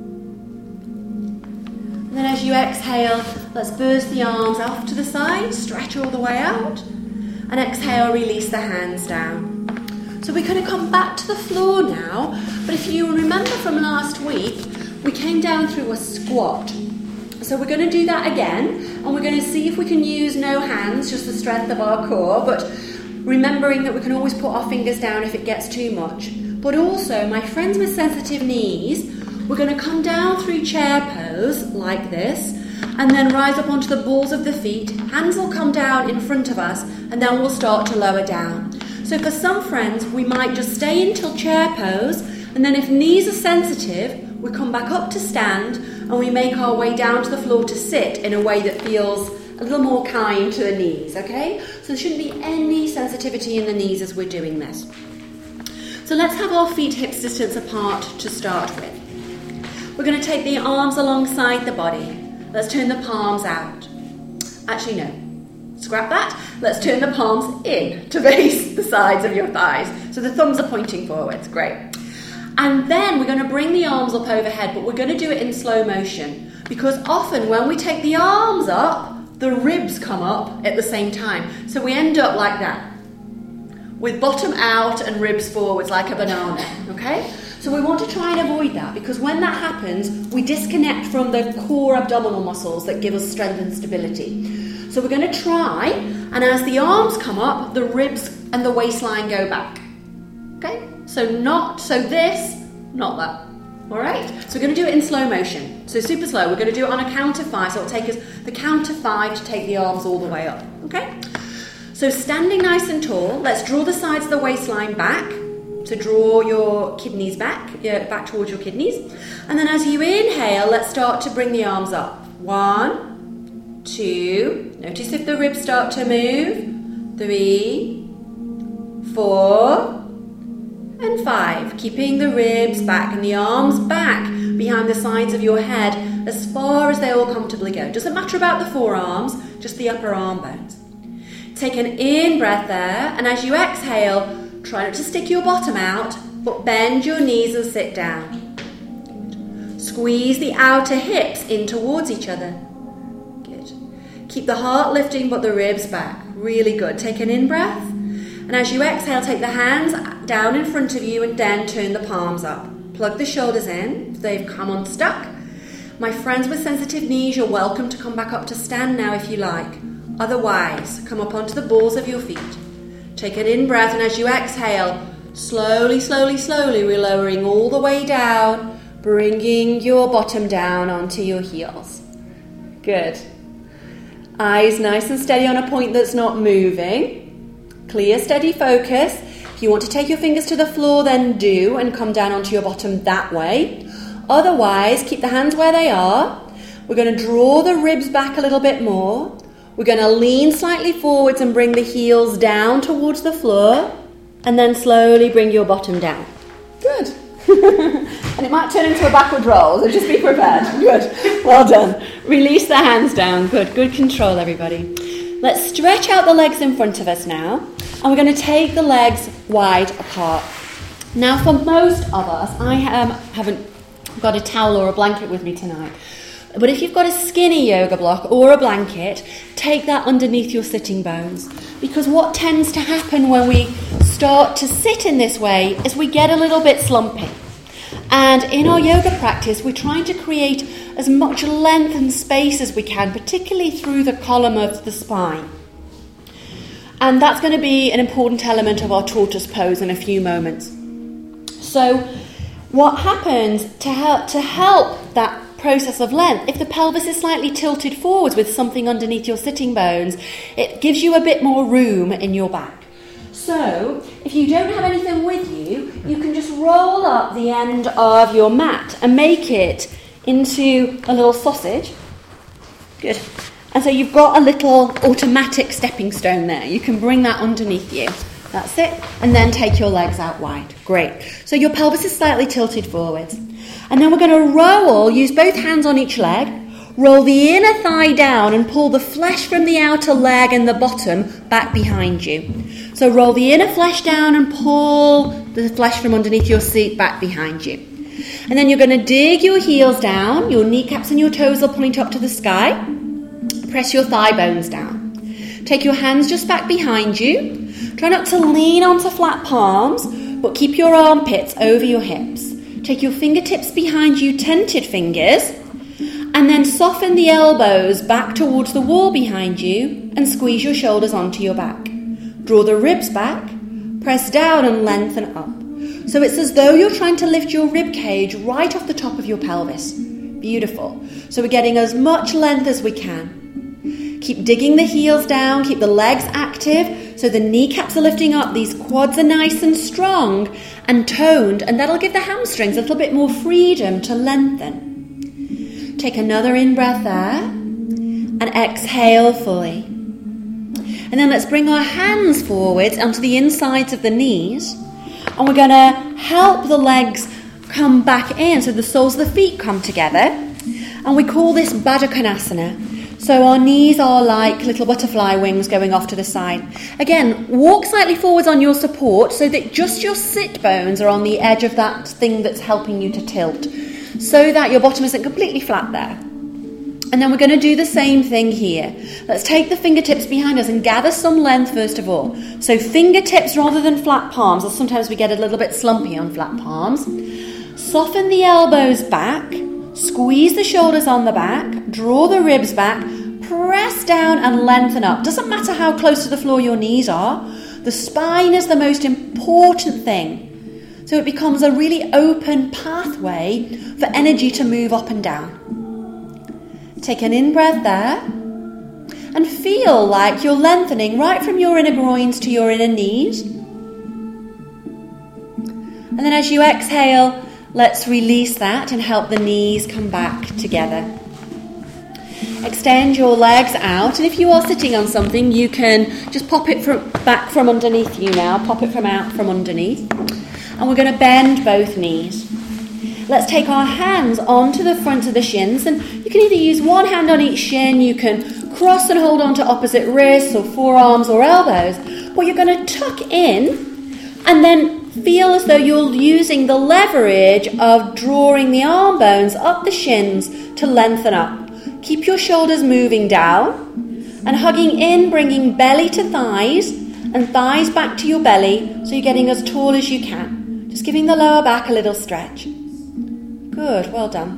And then as you exhale, let's burst the arms off to the side, stretch all the way out, and exhale, release the hands down. So we're going to come back to the floor now, but if you remember from last week, we came down through a squat. So we're going to do that again, and we're going to see if we can use no hands, just the strength of our core, but remembering that we can always put our fingers down if it gets too much. But also, my friends with sensitive knees, we're going to come down through chair pose like this, and then rise up onto the balls of the feet. Hands will come down in front of us, and then we'll start to lower down. So for some friends, we might just stay until chair pose, and then if knees are sensitive, we come back up to stand, and we make our way down to the floor to sit in a way that feels a little more kind to the knees, okay? So there shouldn't be any sensitivity in the knees as we're doing this. So let's have our feet hips distance apart to start with. We're going to take the arms alongside the body. Let's turn the palms out. Actually, no. Scrap that. Let's turn the palms in to face the sides of your thighs. So the thumbs are pointing forwards. Great. And then we're going to bring the arms up overhead, but we're going to do it in slow motion. because often when we take the arms up, the ribs come up at the same time. So we end up like that, with bottom out and ribs forwards like a banana, okay? So we want to try and avoid that, because when that happens, we disconnect from the core abdominal muscles that give us strength and stability. So we're going to try, and as the arms come up, the ribs and the waistline go back. Okay? So not, so this, not that. All right? So we're going to do it in slow motion. So super slow. We're going to do it on a count of five. So it'll take us the count of five to take the arms all the way up. Okay? So standing nice and tall, let's draw the sides of the waistline back. So draw your kidneys back, yeah, back towards your kidneys. And then as you inhale, let's start to bring the arms up. One, two. Notice if the ribs start to move. Three, four, and five. Keeping the ribs back and the arms back behind the sides of your head as far as they all comfortably go. Doesn't matter about the forearms, just the upper arm bones. Take an in breath there, and as you exhale, try not to stick your bottom out, but bend your knees and sit down. Good. Squeeze the outer hips in towards each other. Good. Keep the heart lifting, but the ribs back. Really good. Take an in breath. And as you exhale, take the hands down in front of you and then turn the palms up. Plug the shoulders in if they've come unstuck. My friends with sensitive knees, you're welcome to come back up to stand now if you like. Otherwise, come up onto the balls of your feet. Take an in breath, and as you exhale, slowly, slowly, slowly, we're lowering all the way down, bringing your bottom down onto your heels. Good. Eyes nice and steady on a point that's not moving. Clear, steady focus. If you want to take your fingers to the floor, then do, and come down onto your bottom that way. Otherwise, keep the hands where they are. We're going to draw the ribs back a little bit more. We're going to lean slightly forwards and bring the heels down towards the floor, and then slowly bring your bottom down. Good. And it might turn into a backward roll, so just be prepared. Good. Well done. Release the hands down. Good. Good control, everybody. Let's stretch out the legs in front of us now, and we're going to take the legs wide apart. Now, for most of us, I um, haven't got a towel or a blanket with me tonight, but if you've got a skinny yoga block or a blanket, take that underneath your sitting bones, because what tends to happen when we start to sit in this way is we get a little bit slumpy. And in our yoga practice, we're trying to create as much length and space as we can, particularly through the column of the spine. And that's going to be an important element of our tortoise pose in a few moments. So what happens to help, to help that process of length, if the pelvis is slightly tilted forwards with something underneath your sitting bones, it gives you a bit more room in your back. So, if you don't have anything with you, you can just roll up the end of your mat and make it into a little sausage. Good. And so you've got a little automatic stepping stone there. You can bring that underneath you. That's it. And then take your legs out wide. Great. So your pelvis is slightly tilted forwards. And then we're going to roll, use both hands on each leg, roll the inner thigh down and pull the flesh from the outer leg and the bottom back behind you. So roll the inner flesh down and pull the flesh from underneath your seat back behind you. And then you're going to dig your heels down, your kneecaps and your toes will point up to the sky. Press your thigh bones down. Take your hands just back behind you. Try not to lean onto flat palms, but keep your armpits over your hips. Take your fingertips behind you, tented fingers, and then soften the elbows back towards the wall behind you and squeeze your shoulders onto your back. Draw the ribs back, press down and lengthen up. So it's as though you're trying to lift your rib cage right off the top of your pelvis. Beautiful. So we're getting as much length as we can. Keep digging the heels down, keep the legs active, so the kneecaps are lifting up, these quads are nice and strong and toned, and that'll give the hamstrings a little bit more freedom to lengthen. Take another in-breath there, and exhale fully. And then let's bring our hands forwards onto the insides of the knees, and we're going to help the legs come back in, so the soles of the feet come together, and we call this Baddha Konasana. So our knees are like little butterfly wings going off to the side. Again, walk slightly forwards on your support so that just your sit bones are on the edge of that thing that's helping you to tilt, so that your bottom isn't completely flat there. And then we're going to do the same thing here. Let's take the fingertips behind us and gather some length first of all. So fingertips rather than flat palms, or sometimes we get a little bit slumpy on flat palms. Soften the elbows back, squeeze the shoulders on the back, draw the ribs back, press down and lengthen up. Doesn't matter how close to the floor your knees are. The spine is the most important thing. So it becomes a really open pathway for energy to move up and down. Take an in-breath there and feel like you're lengthening right from your inner groins to your inner knees. And then as you exhale, let's release that and help the knees come back together. Extend your legs out, and if you are sitting on something, you can just pop it from, back from underneath you now, pop it from out from underneath. And we're going to bend both knees. Let's take our hands onto the front of the shins, and you can either use one hand on each shin, you can cross and hold on to opposite wrists or forearms or elbows, but you're going to tuck in and then feel as though you're using the leverage of drawing the arm bones up the shins to lengthen up. Keep your shoulders moving down and hugging in, bringing belly to thighs and thighs back to your belly so you're getting as tall as you can. Just giving the lower back a little stretch. Good, well done.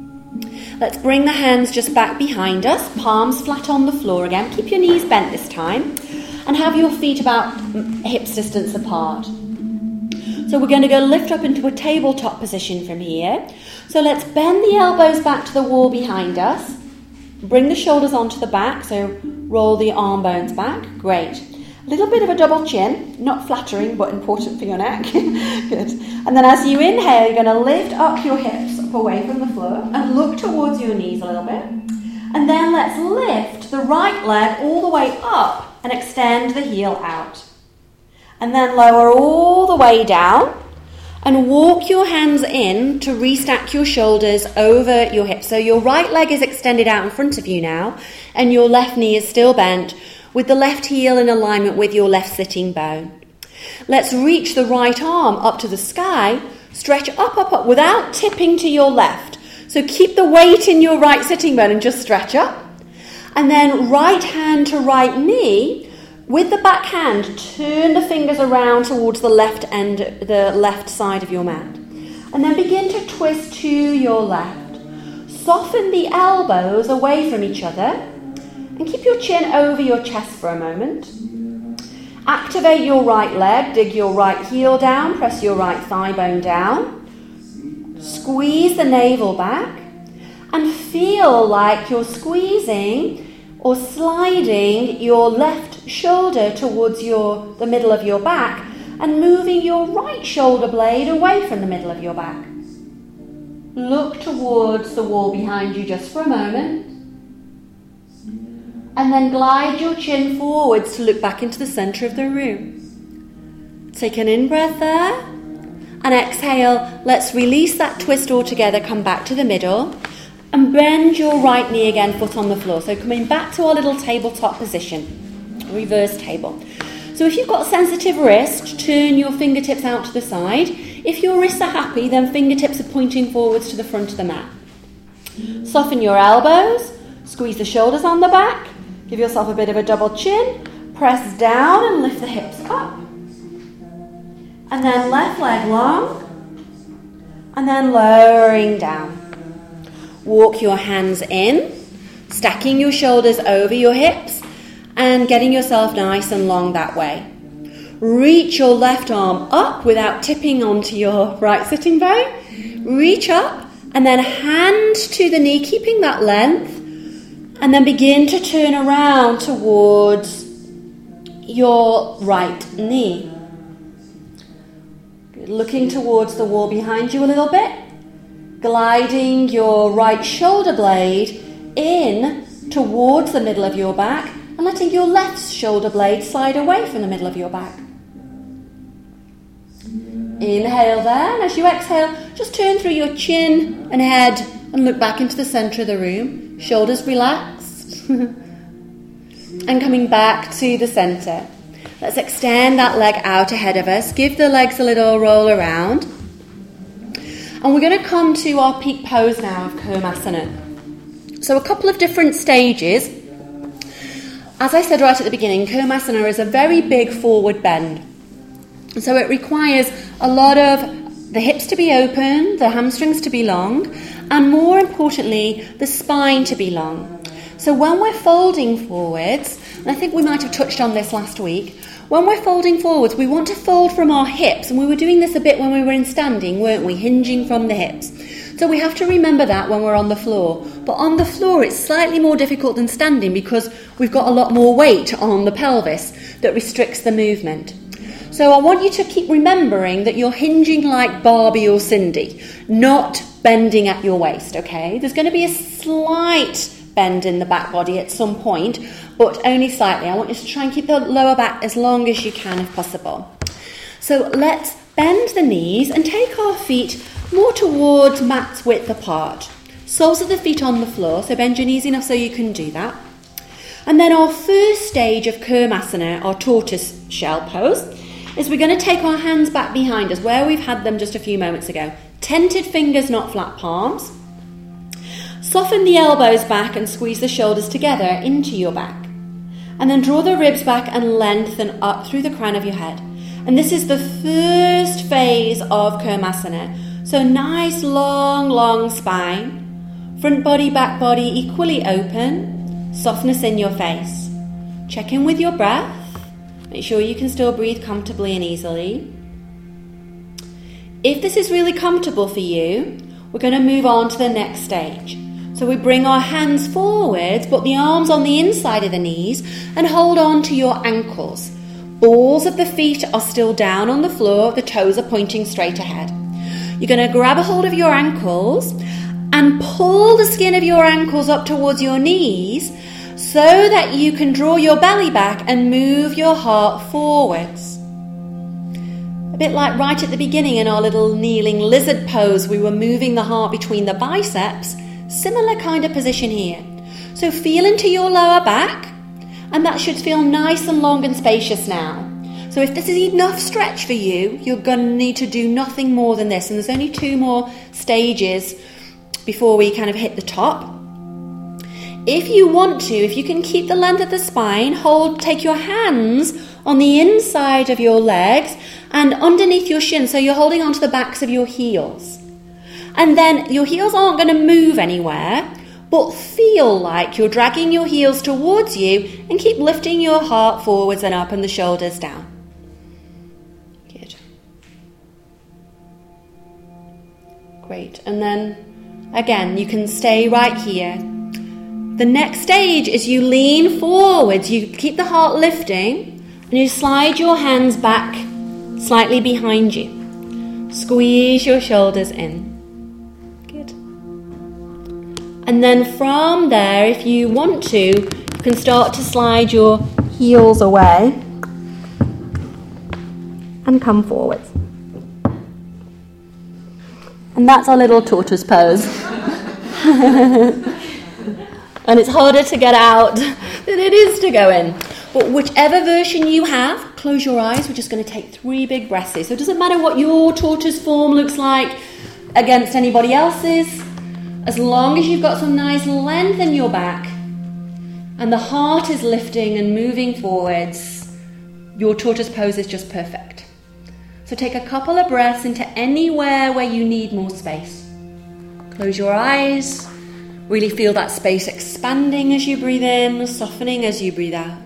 Let's bring the hands just back behind us, palms flat on the floor again. Keep your knees bent this time and have your feet about hips distance apart. So we're going to go lift up into a tabletop position from here. So let's bend the elbows back to the wall behind us. Bring the shoulders onto the back, so roll the arm bones back. Great. A little bit of a double chin, not flattering but important for your neck. Good. And then as you inhale, you're going to lift up your hips up away from the floor and look towards your knees a little bit. And then let's lift the right leg all the way up and extend the heel out. And then lower all the way down and walk your hands in to restack your shoulders over your hips. So your right leg is extended out in front of you now and your left knee is still bent, with the left heel in alignment with your left sitting bone. Let's reach the right arm up to the sky, stretch up, up, up without tipping to your left. So keep the weight in your right sitting bone and just stretch up. And then right hand to right knee, with the back hand, turn the fingers around towards the left end, the left side of your mat. And then begin to twist to your left. Soften the elbows away from each other. And keep your chin over your chest for a moment. Activate your right leg, dig your right heel down, press your right thigh bone down. Squeeze the navel back and feel like you're squeezing or sliding your left shoulder towards your the middle of your back and moving your right shoulder blade away from the middle of your back. Look towards the wall behind you just for a moment. And then glide your chin forwards to look back into the centre of the room. Take an in-breath there. And exhale, let's release that twist altogether, come back to the middle. And bend your right knee again, foot on the floor. So coming back to our little tabletop position. Reverse table. So if you've got sensitive wrists, turn your fingertips out to the side. If your wrists are happy, then fingertips are pointing forwards to the front of the mat. Soften your elbows. Squeeze the shoulders on the back. Give yourself a bit of a double chin. Press down and lift the hips up. And then left leg long. And then lowering down. Walk your hands in, stacking your shoulders over your hips and getting yourself nice and long that way. Reach your left arm up without tipping onto your right sitting bone. Reach up and then hand to the knee, keeping that length. And then begin to turn around towards your right knee. Good. Looking towards the wall behind you a little bit. Gliding your right shoulder blade in towards the middle of your back and letting your left shoulder blade slide away from the middle of your back. Inhale there, and as you exhale, just turn through your chin and head and look back into the centre of the room. Shoulders relaxed. And coming back to the centre. Let's extend that leg out ahead of us. Give the legs a little roll around. And we're going to come to our peak pose now of Kurmasana. So a couple of different stages. As I said right at the beginning, Kurmasana is a very big forward bend. So it requires a lot of the hips to be open, the hamstrings to be long, and more importantly, the spine to be long. So when we're folding forwards, and I think we might have touched on this last week, when we're folding forwards, we want to fold from our hips, and we were doing this a bit when we were in standing, weren't we? Hinging from the hips. So we have to remember that when we're on the floor. But on the floor, it's slightly more difficult than standing because we've got a lot more weight on the pelvis that restricts the movement. So I want you to keep remembering that you're hinging like Barbie or Cindy, not bending at your waist, okay? There's going to be a slight bend in the back body at some point, but only slightly. I want you to try and keep the lower back as long as you can if possible. So let's bend the knees and take our feet more towards mat's width apart. Soles of the feet on the floor, so bend your knees enough so you can do that. And then our first stage of Kurmasana, our tortoise shell pose, is we're going to take our hands back behind us where we've had them just a few moments ago. Tented fingers, not flat palms. Soften the elbows back and squeeze the shoulders together into your back. And then draw the ribs back and lengthen up through the crown of your head. And this is the first phase of Kurmasana. So nice, long, long spine. Front body, back body equally open. Softness in your face. Check in with your breath. Make sure you can still breathe comfortably and easily. If this is really comfortable for you, we're going to move on to the next stage. So we bring our hands forwards, but the arms on the inside of the knees, and hold on to your ankles. Balls of the feet are still down on the floor, the toes are pointing straight ahead. You're going to grab a hold of your ankles and pull the skin of your ankles up towards your knees so that you can draw your belly back and move your heart forwards. A bit like right at the beginning in our little kneeling lizard pose, we were moving the heart between the biceps. Similar kind of position here. So feel into your lower back, and that should feel nice and long and spacious now. So if this is enough stretch for you, you're going to need to do nothing more than this. And there's only two more stages before we kind of hit the top. If you want to, if you can keep the length of the spine, hold, take your hands on the inside of your legs and underneath your shins, so you're holding onto the backs of your heels. And then your heels aren't going to move anywhere, but feel like you're dragging your heels towards you and keep lifting your heart forwards and up and the shoulders down. Good. Great. And then, again, you can stay right here. The next stage is you lean forwards, you keep the heart lifting, and you slide your hands back slightly behind you. Squeeze your shoulders in. Good. And then from there, if you want to, you can start to slide your heels away and come forwards. And that's our little tortoise pose. And it's harder to get out than it is to go in. But whichever version you have, close your eyes. We're just going to take three big breaths here. So it doesn't matter what your tortoise form looks like against anybody else's. As long as you've got some nice length in your back and the heart is lifting and moving forwards, your tortoise pose is just perfect. So take a couple of breaths into anywhere where you need more space. Close your eyes. Really feel that space expanding as you breathe in, softening as you breathe out.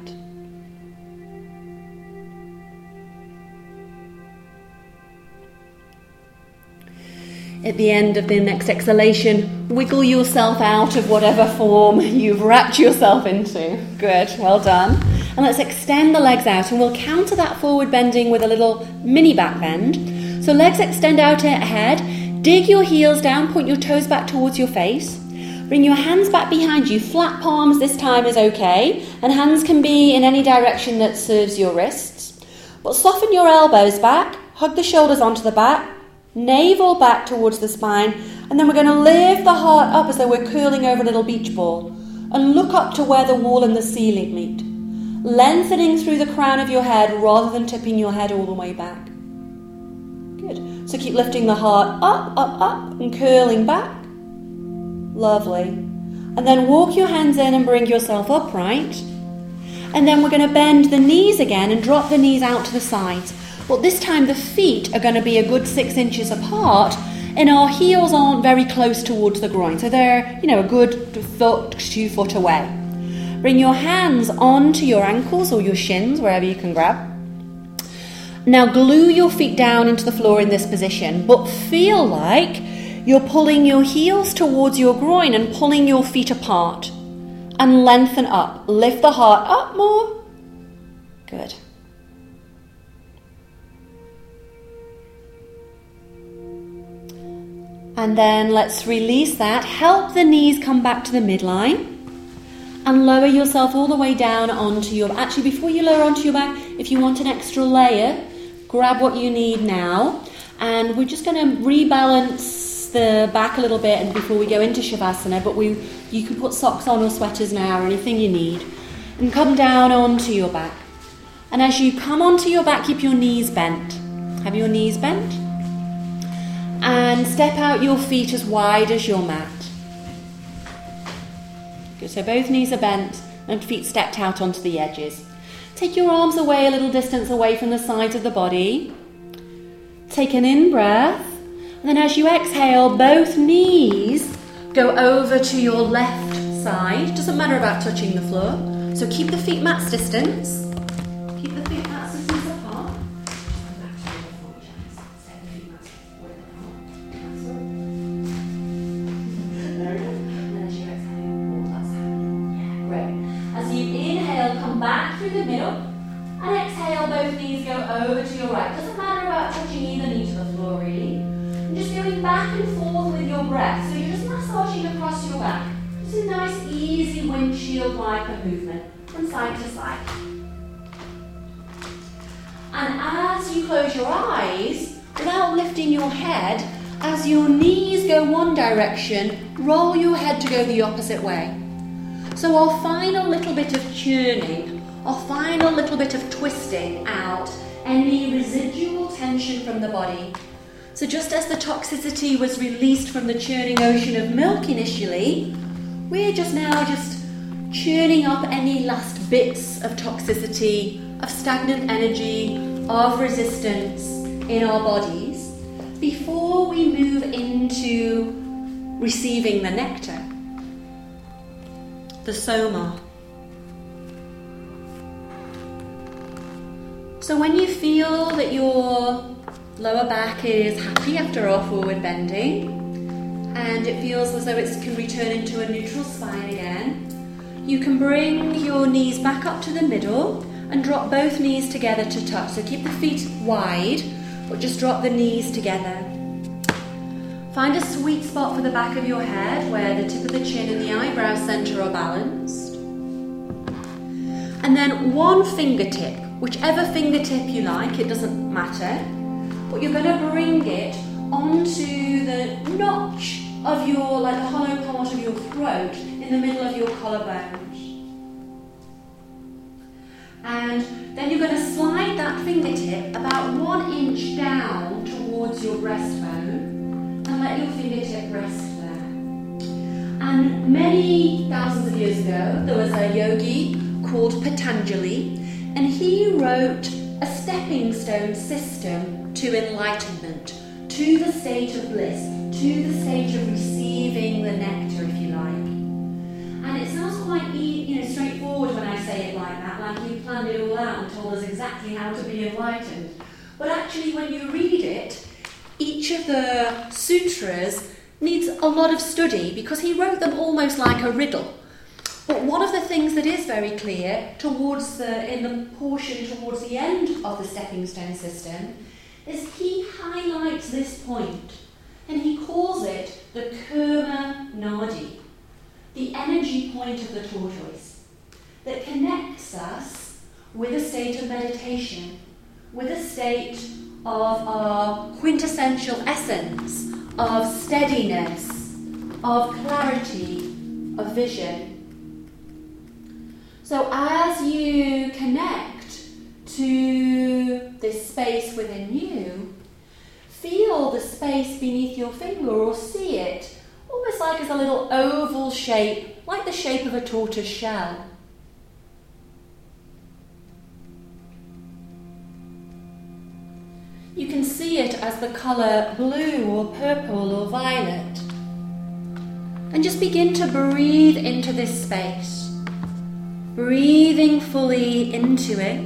At the end of the next exhalation, wiggle yourself out of whatever form you've wrapped yourself into. Good, well done. And let's extend the legs out, and we'll counter that forward bending with a little mini back bend. So legs extend out ahead, dig your heels down, point your toes back towards your face. Bring your hands back behind you. Flat palms this time is okay, and hands can be in any direction that serves your wrists. But soften your elbows back, hug the shoulders onto the back, navel back towards the spine, and then we're going to lift the heart up as though we're curling over a little beach ball, and look up to where the wall and the ceiling meet, lengthening through the crown of your head rather than tipping your head all the way back. Good. So keep lifting the heart up, up, up, and curling back. Lovely. And then walk your hands in and bring yourself upright. And then we're going to bend the knees again and drop the knees out to the sides. Well, this time the feet are going to be a good six inches apart, and our heels aren't very close towards the groin. So they're, you know, a good foot, two foot away. Bring your hands onto your ankles or your shins, wherever you can grab. Now glue your feet down into the floor in this position, but feel like you're pulling your heels towards your groin and pulling your feet apart. And lengthen up. Lift the heart up more. Good. And then let's release that. Help the knees come back to the midline. And lower yourself all the way down onto your... Actually, before you lower onto your back, if you want an extra layer, grab what you need now. And we're just going to rebalance the back a little bit and before we go into Shavasana. But we, you can put socks on or sweaters now or anything you need. And come down onto your back. And as you come onto your back, keep your knees bent. Have your knees bent. And step out your feet as wide as your mat. Good, so both knees are bent and feet stepped out onto the edges. Take your arms away a little distance away from the sides of the body. Take an in-breath. And then as you exhale, both knees go over to your left side. Doesn't matter about touching the floor. So keep the feet mat's distance. Keep the feet mat's distance apart. As you inhale, come back through the middle, and exhale, both knees go over to your right. Doesn't matter about touching either knee to the floor, really. And just going back and forth with your breath. So you're just massaging across your back. Just a nice, easy windshield-like movement from side to side. And as you close your eyes, without lifting your head, as your knees go one direction, roll your head to go the opposite way. So our final little bit of churning, our final little bit of twisting out any residual tension from the body. So just as the toxicity was released from the churning ocean of milk initially, we're just now just churning up any last bits of toxicity, of stagnant energy, of resistance in our bodies before we move into receiving the nectar. The soma. So when you feel that your lower back is happy after our forward bending and it feels as though it can return into a neutral spine again, you can bring your knees back up to the middle and drop both knees together to touch. So keep the feet wide, but just drop the knees together. Find a sweet spot for the back of your head where the tip of the chin and the eyebrow center are balanced. And then one fingertip, whichever fingertip you like, it doesn't matter, but you're going to bring it onto the notch of your, like the hollow part of your throat in the middle of your collarbones. And then you're going to slide that fingertip about one inch down towards your breastbone. And let your fingertip rest there. And many thousands of years ago, there was a yogi called Patanjali, and he wrote a stepping stone system to enlightenment, to the state of bliss, to the stage of receiving the nectar, if you like. And it sounds quite you know, straightforward when I say it like that, like you planned it all out and told us exactly how to be enlightened. But actually, when you read it, each of the sutras needs a lot of study because he wrote them almost like a riddle. But one of the things that is very clear towards the, in the portion towards the end of the stepping stone system is he highlights this point and he calls it the Kurma Nadi, the energy point of the tortoise that connects us with a state of meditation, with a state of our quintessential essence, of steadiness, of clarity, of vision. So as you connect to this space within you, feel the space beneath your finger or see it almost like as a little oval shape, like the shape of a tortoise shell. You can see it as the colour blue or purple or violet. And just begin to breathe into this space, breathing fully into it.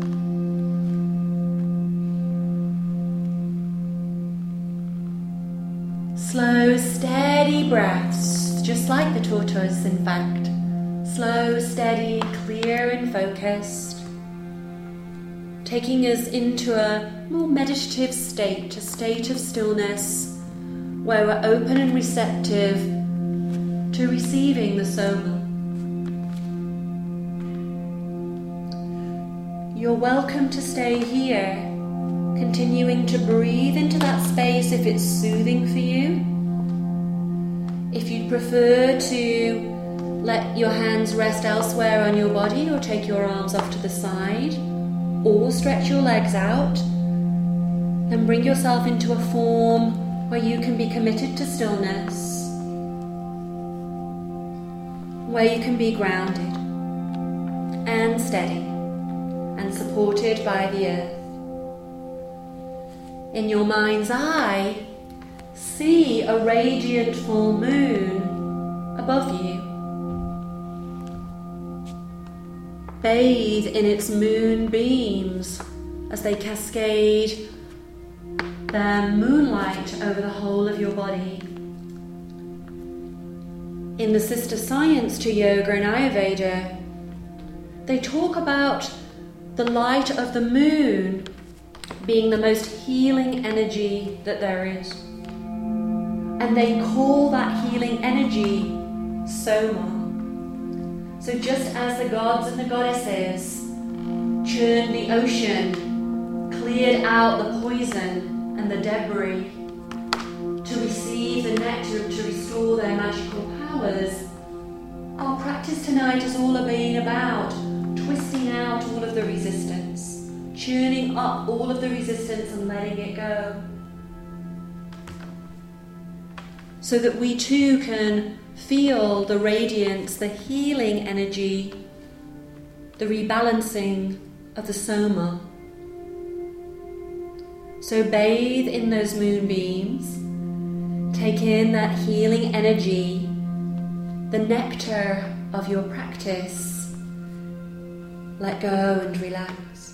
Slow, steady breaths, just like the tortoise, in fact. Slow, steady, clear and focused. Taking us into a more meditative state, a state of stillness, where we're open and receptive to receiving the Soma. You're welcome to stay here, continuing to breathe into that space if it's soothing for you. If you'd prefer to let your hands rest elsewhere on your body or take your arms off to the side or stretch your legs out, then bring yourself into a form where you can be committed to stillness, where you can be grounded and steady and supported by the earth. In your mind's eye, see a radiant full moon above you. Bathe in its moonbeams as they cascade their moonlight over the whole of your body. In the sister science to yoga and Ayurveda, they talk about the light of the moon being the most healing energy that there is. And they call that healing energy Soma. So just as the gods and the goddesses churned the ocean, cleared out the poison and the debris to receive the nectar to restore their magical powers, our practice tonight has all been about twisting out all of the resistance, churning up all of the resistance and letting it go. So that we too can feel the radiance, the healing energy, the rebalancing of the Soma. So bathe in those moonbeams, take in that healing energy, the nectar of your practice. Let go and relax.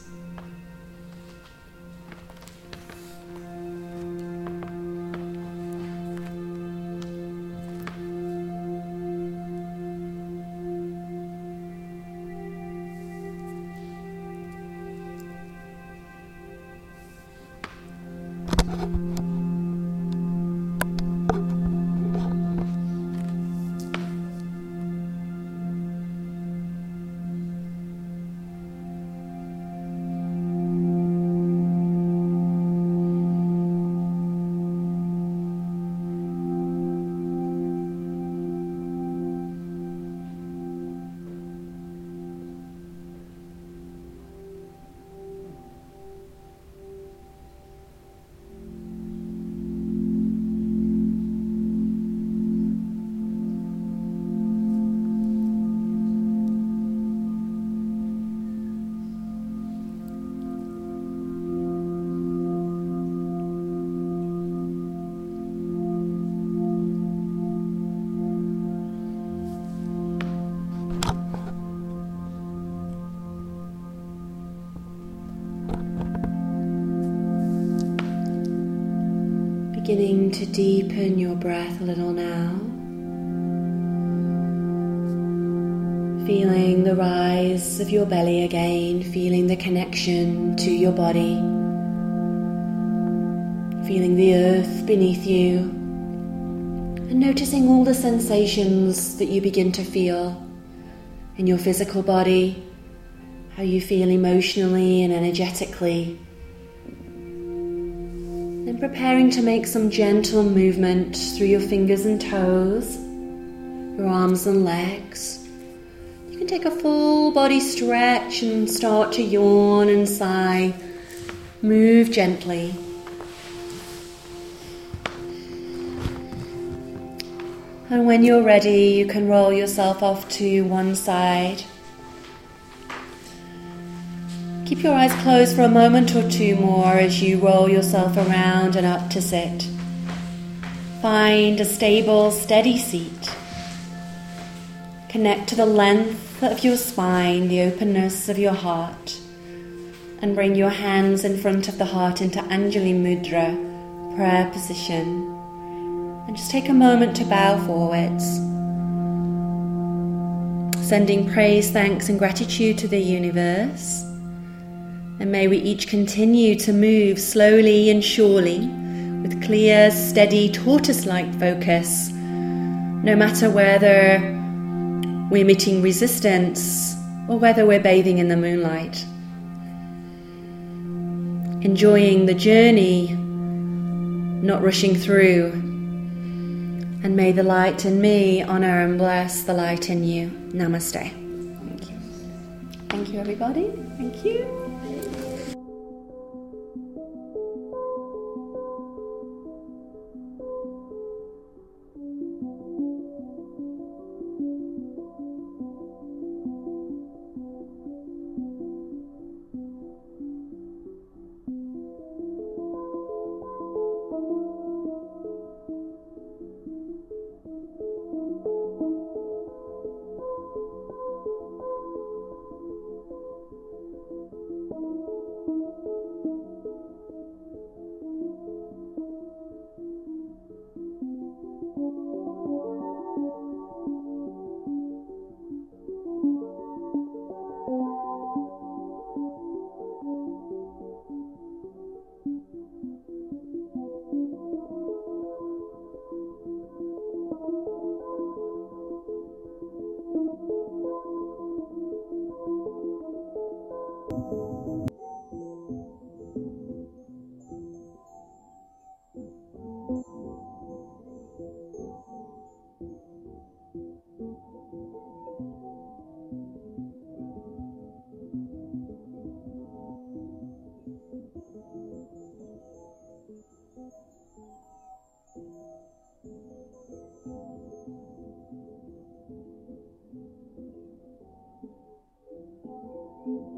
Beginning to deepen your breath a little now. Feeling the rise of your belly again, feeling the connection to your body. Feeling the earth beneath you. And noticing all the sensations that you begin to feel in your physical body, how you feel emotionally and energetically. Then preparing to make some gentle movement through your fingers and toes, your arms and legs. You can take a full body stretch and start to yawn and sigh. Move gently. And when you're ready, you can roll yourself off to one side. Keep your eyes closed for a moment or two more as you roll yourself around and up to sit. Find a stable, steady seat. Connect to the length of your spine, the openness of your heart, and bring your hands in front of the heart into Anjali Mudra, prayer position. And just take a moment to bow forwards, sending praise, thanks and gratitude to the universe. And may we each continue to move slowly and surely with clear, steady, tortoise-like focus, no matter whether we're meeting resistance or whether we're bathing in the moonlight. Enjoying the journey, not rushing through. And may the light in me honor and bless the light in you. Namaste. Thank you. Thank you, everybody. Thank you. Thank you.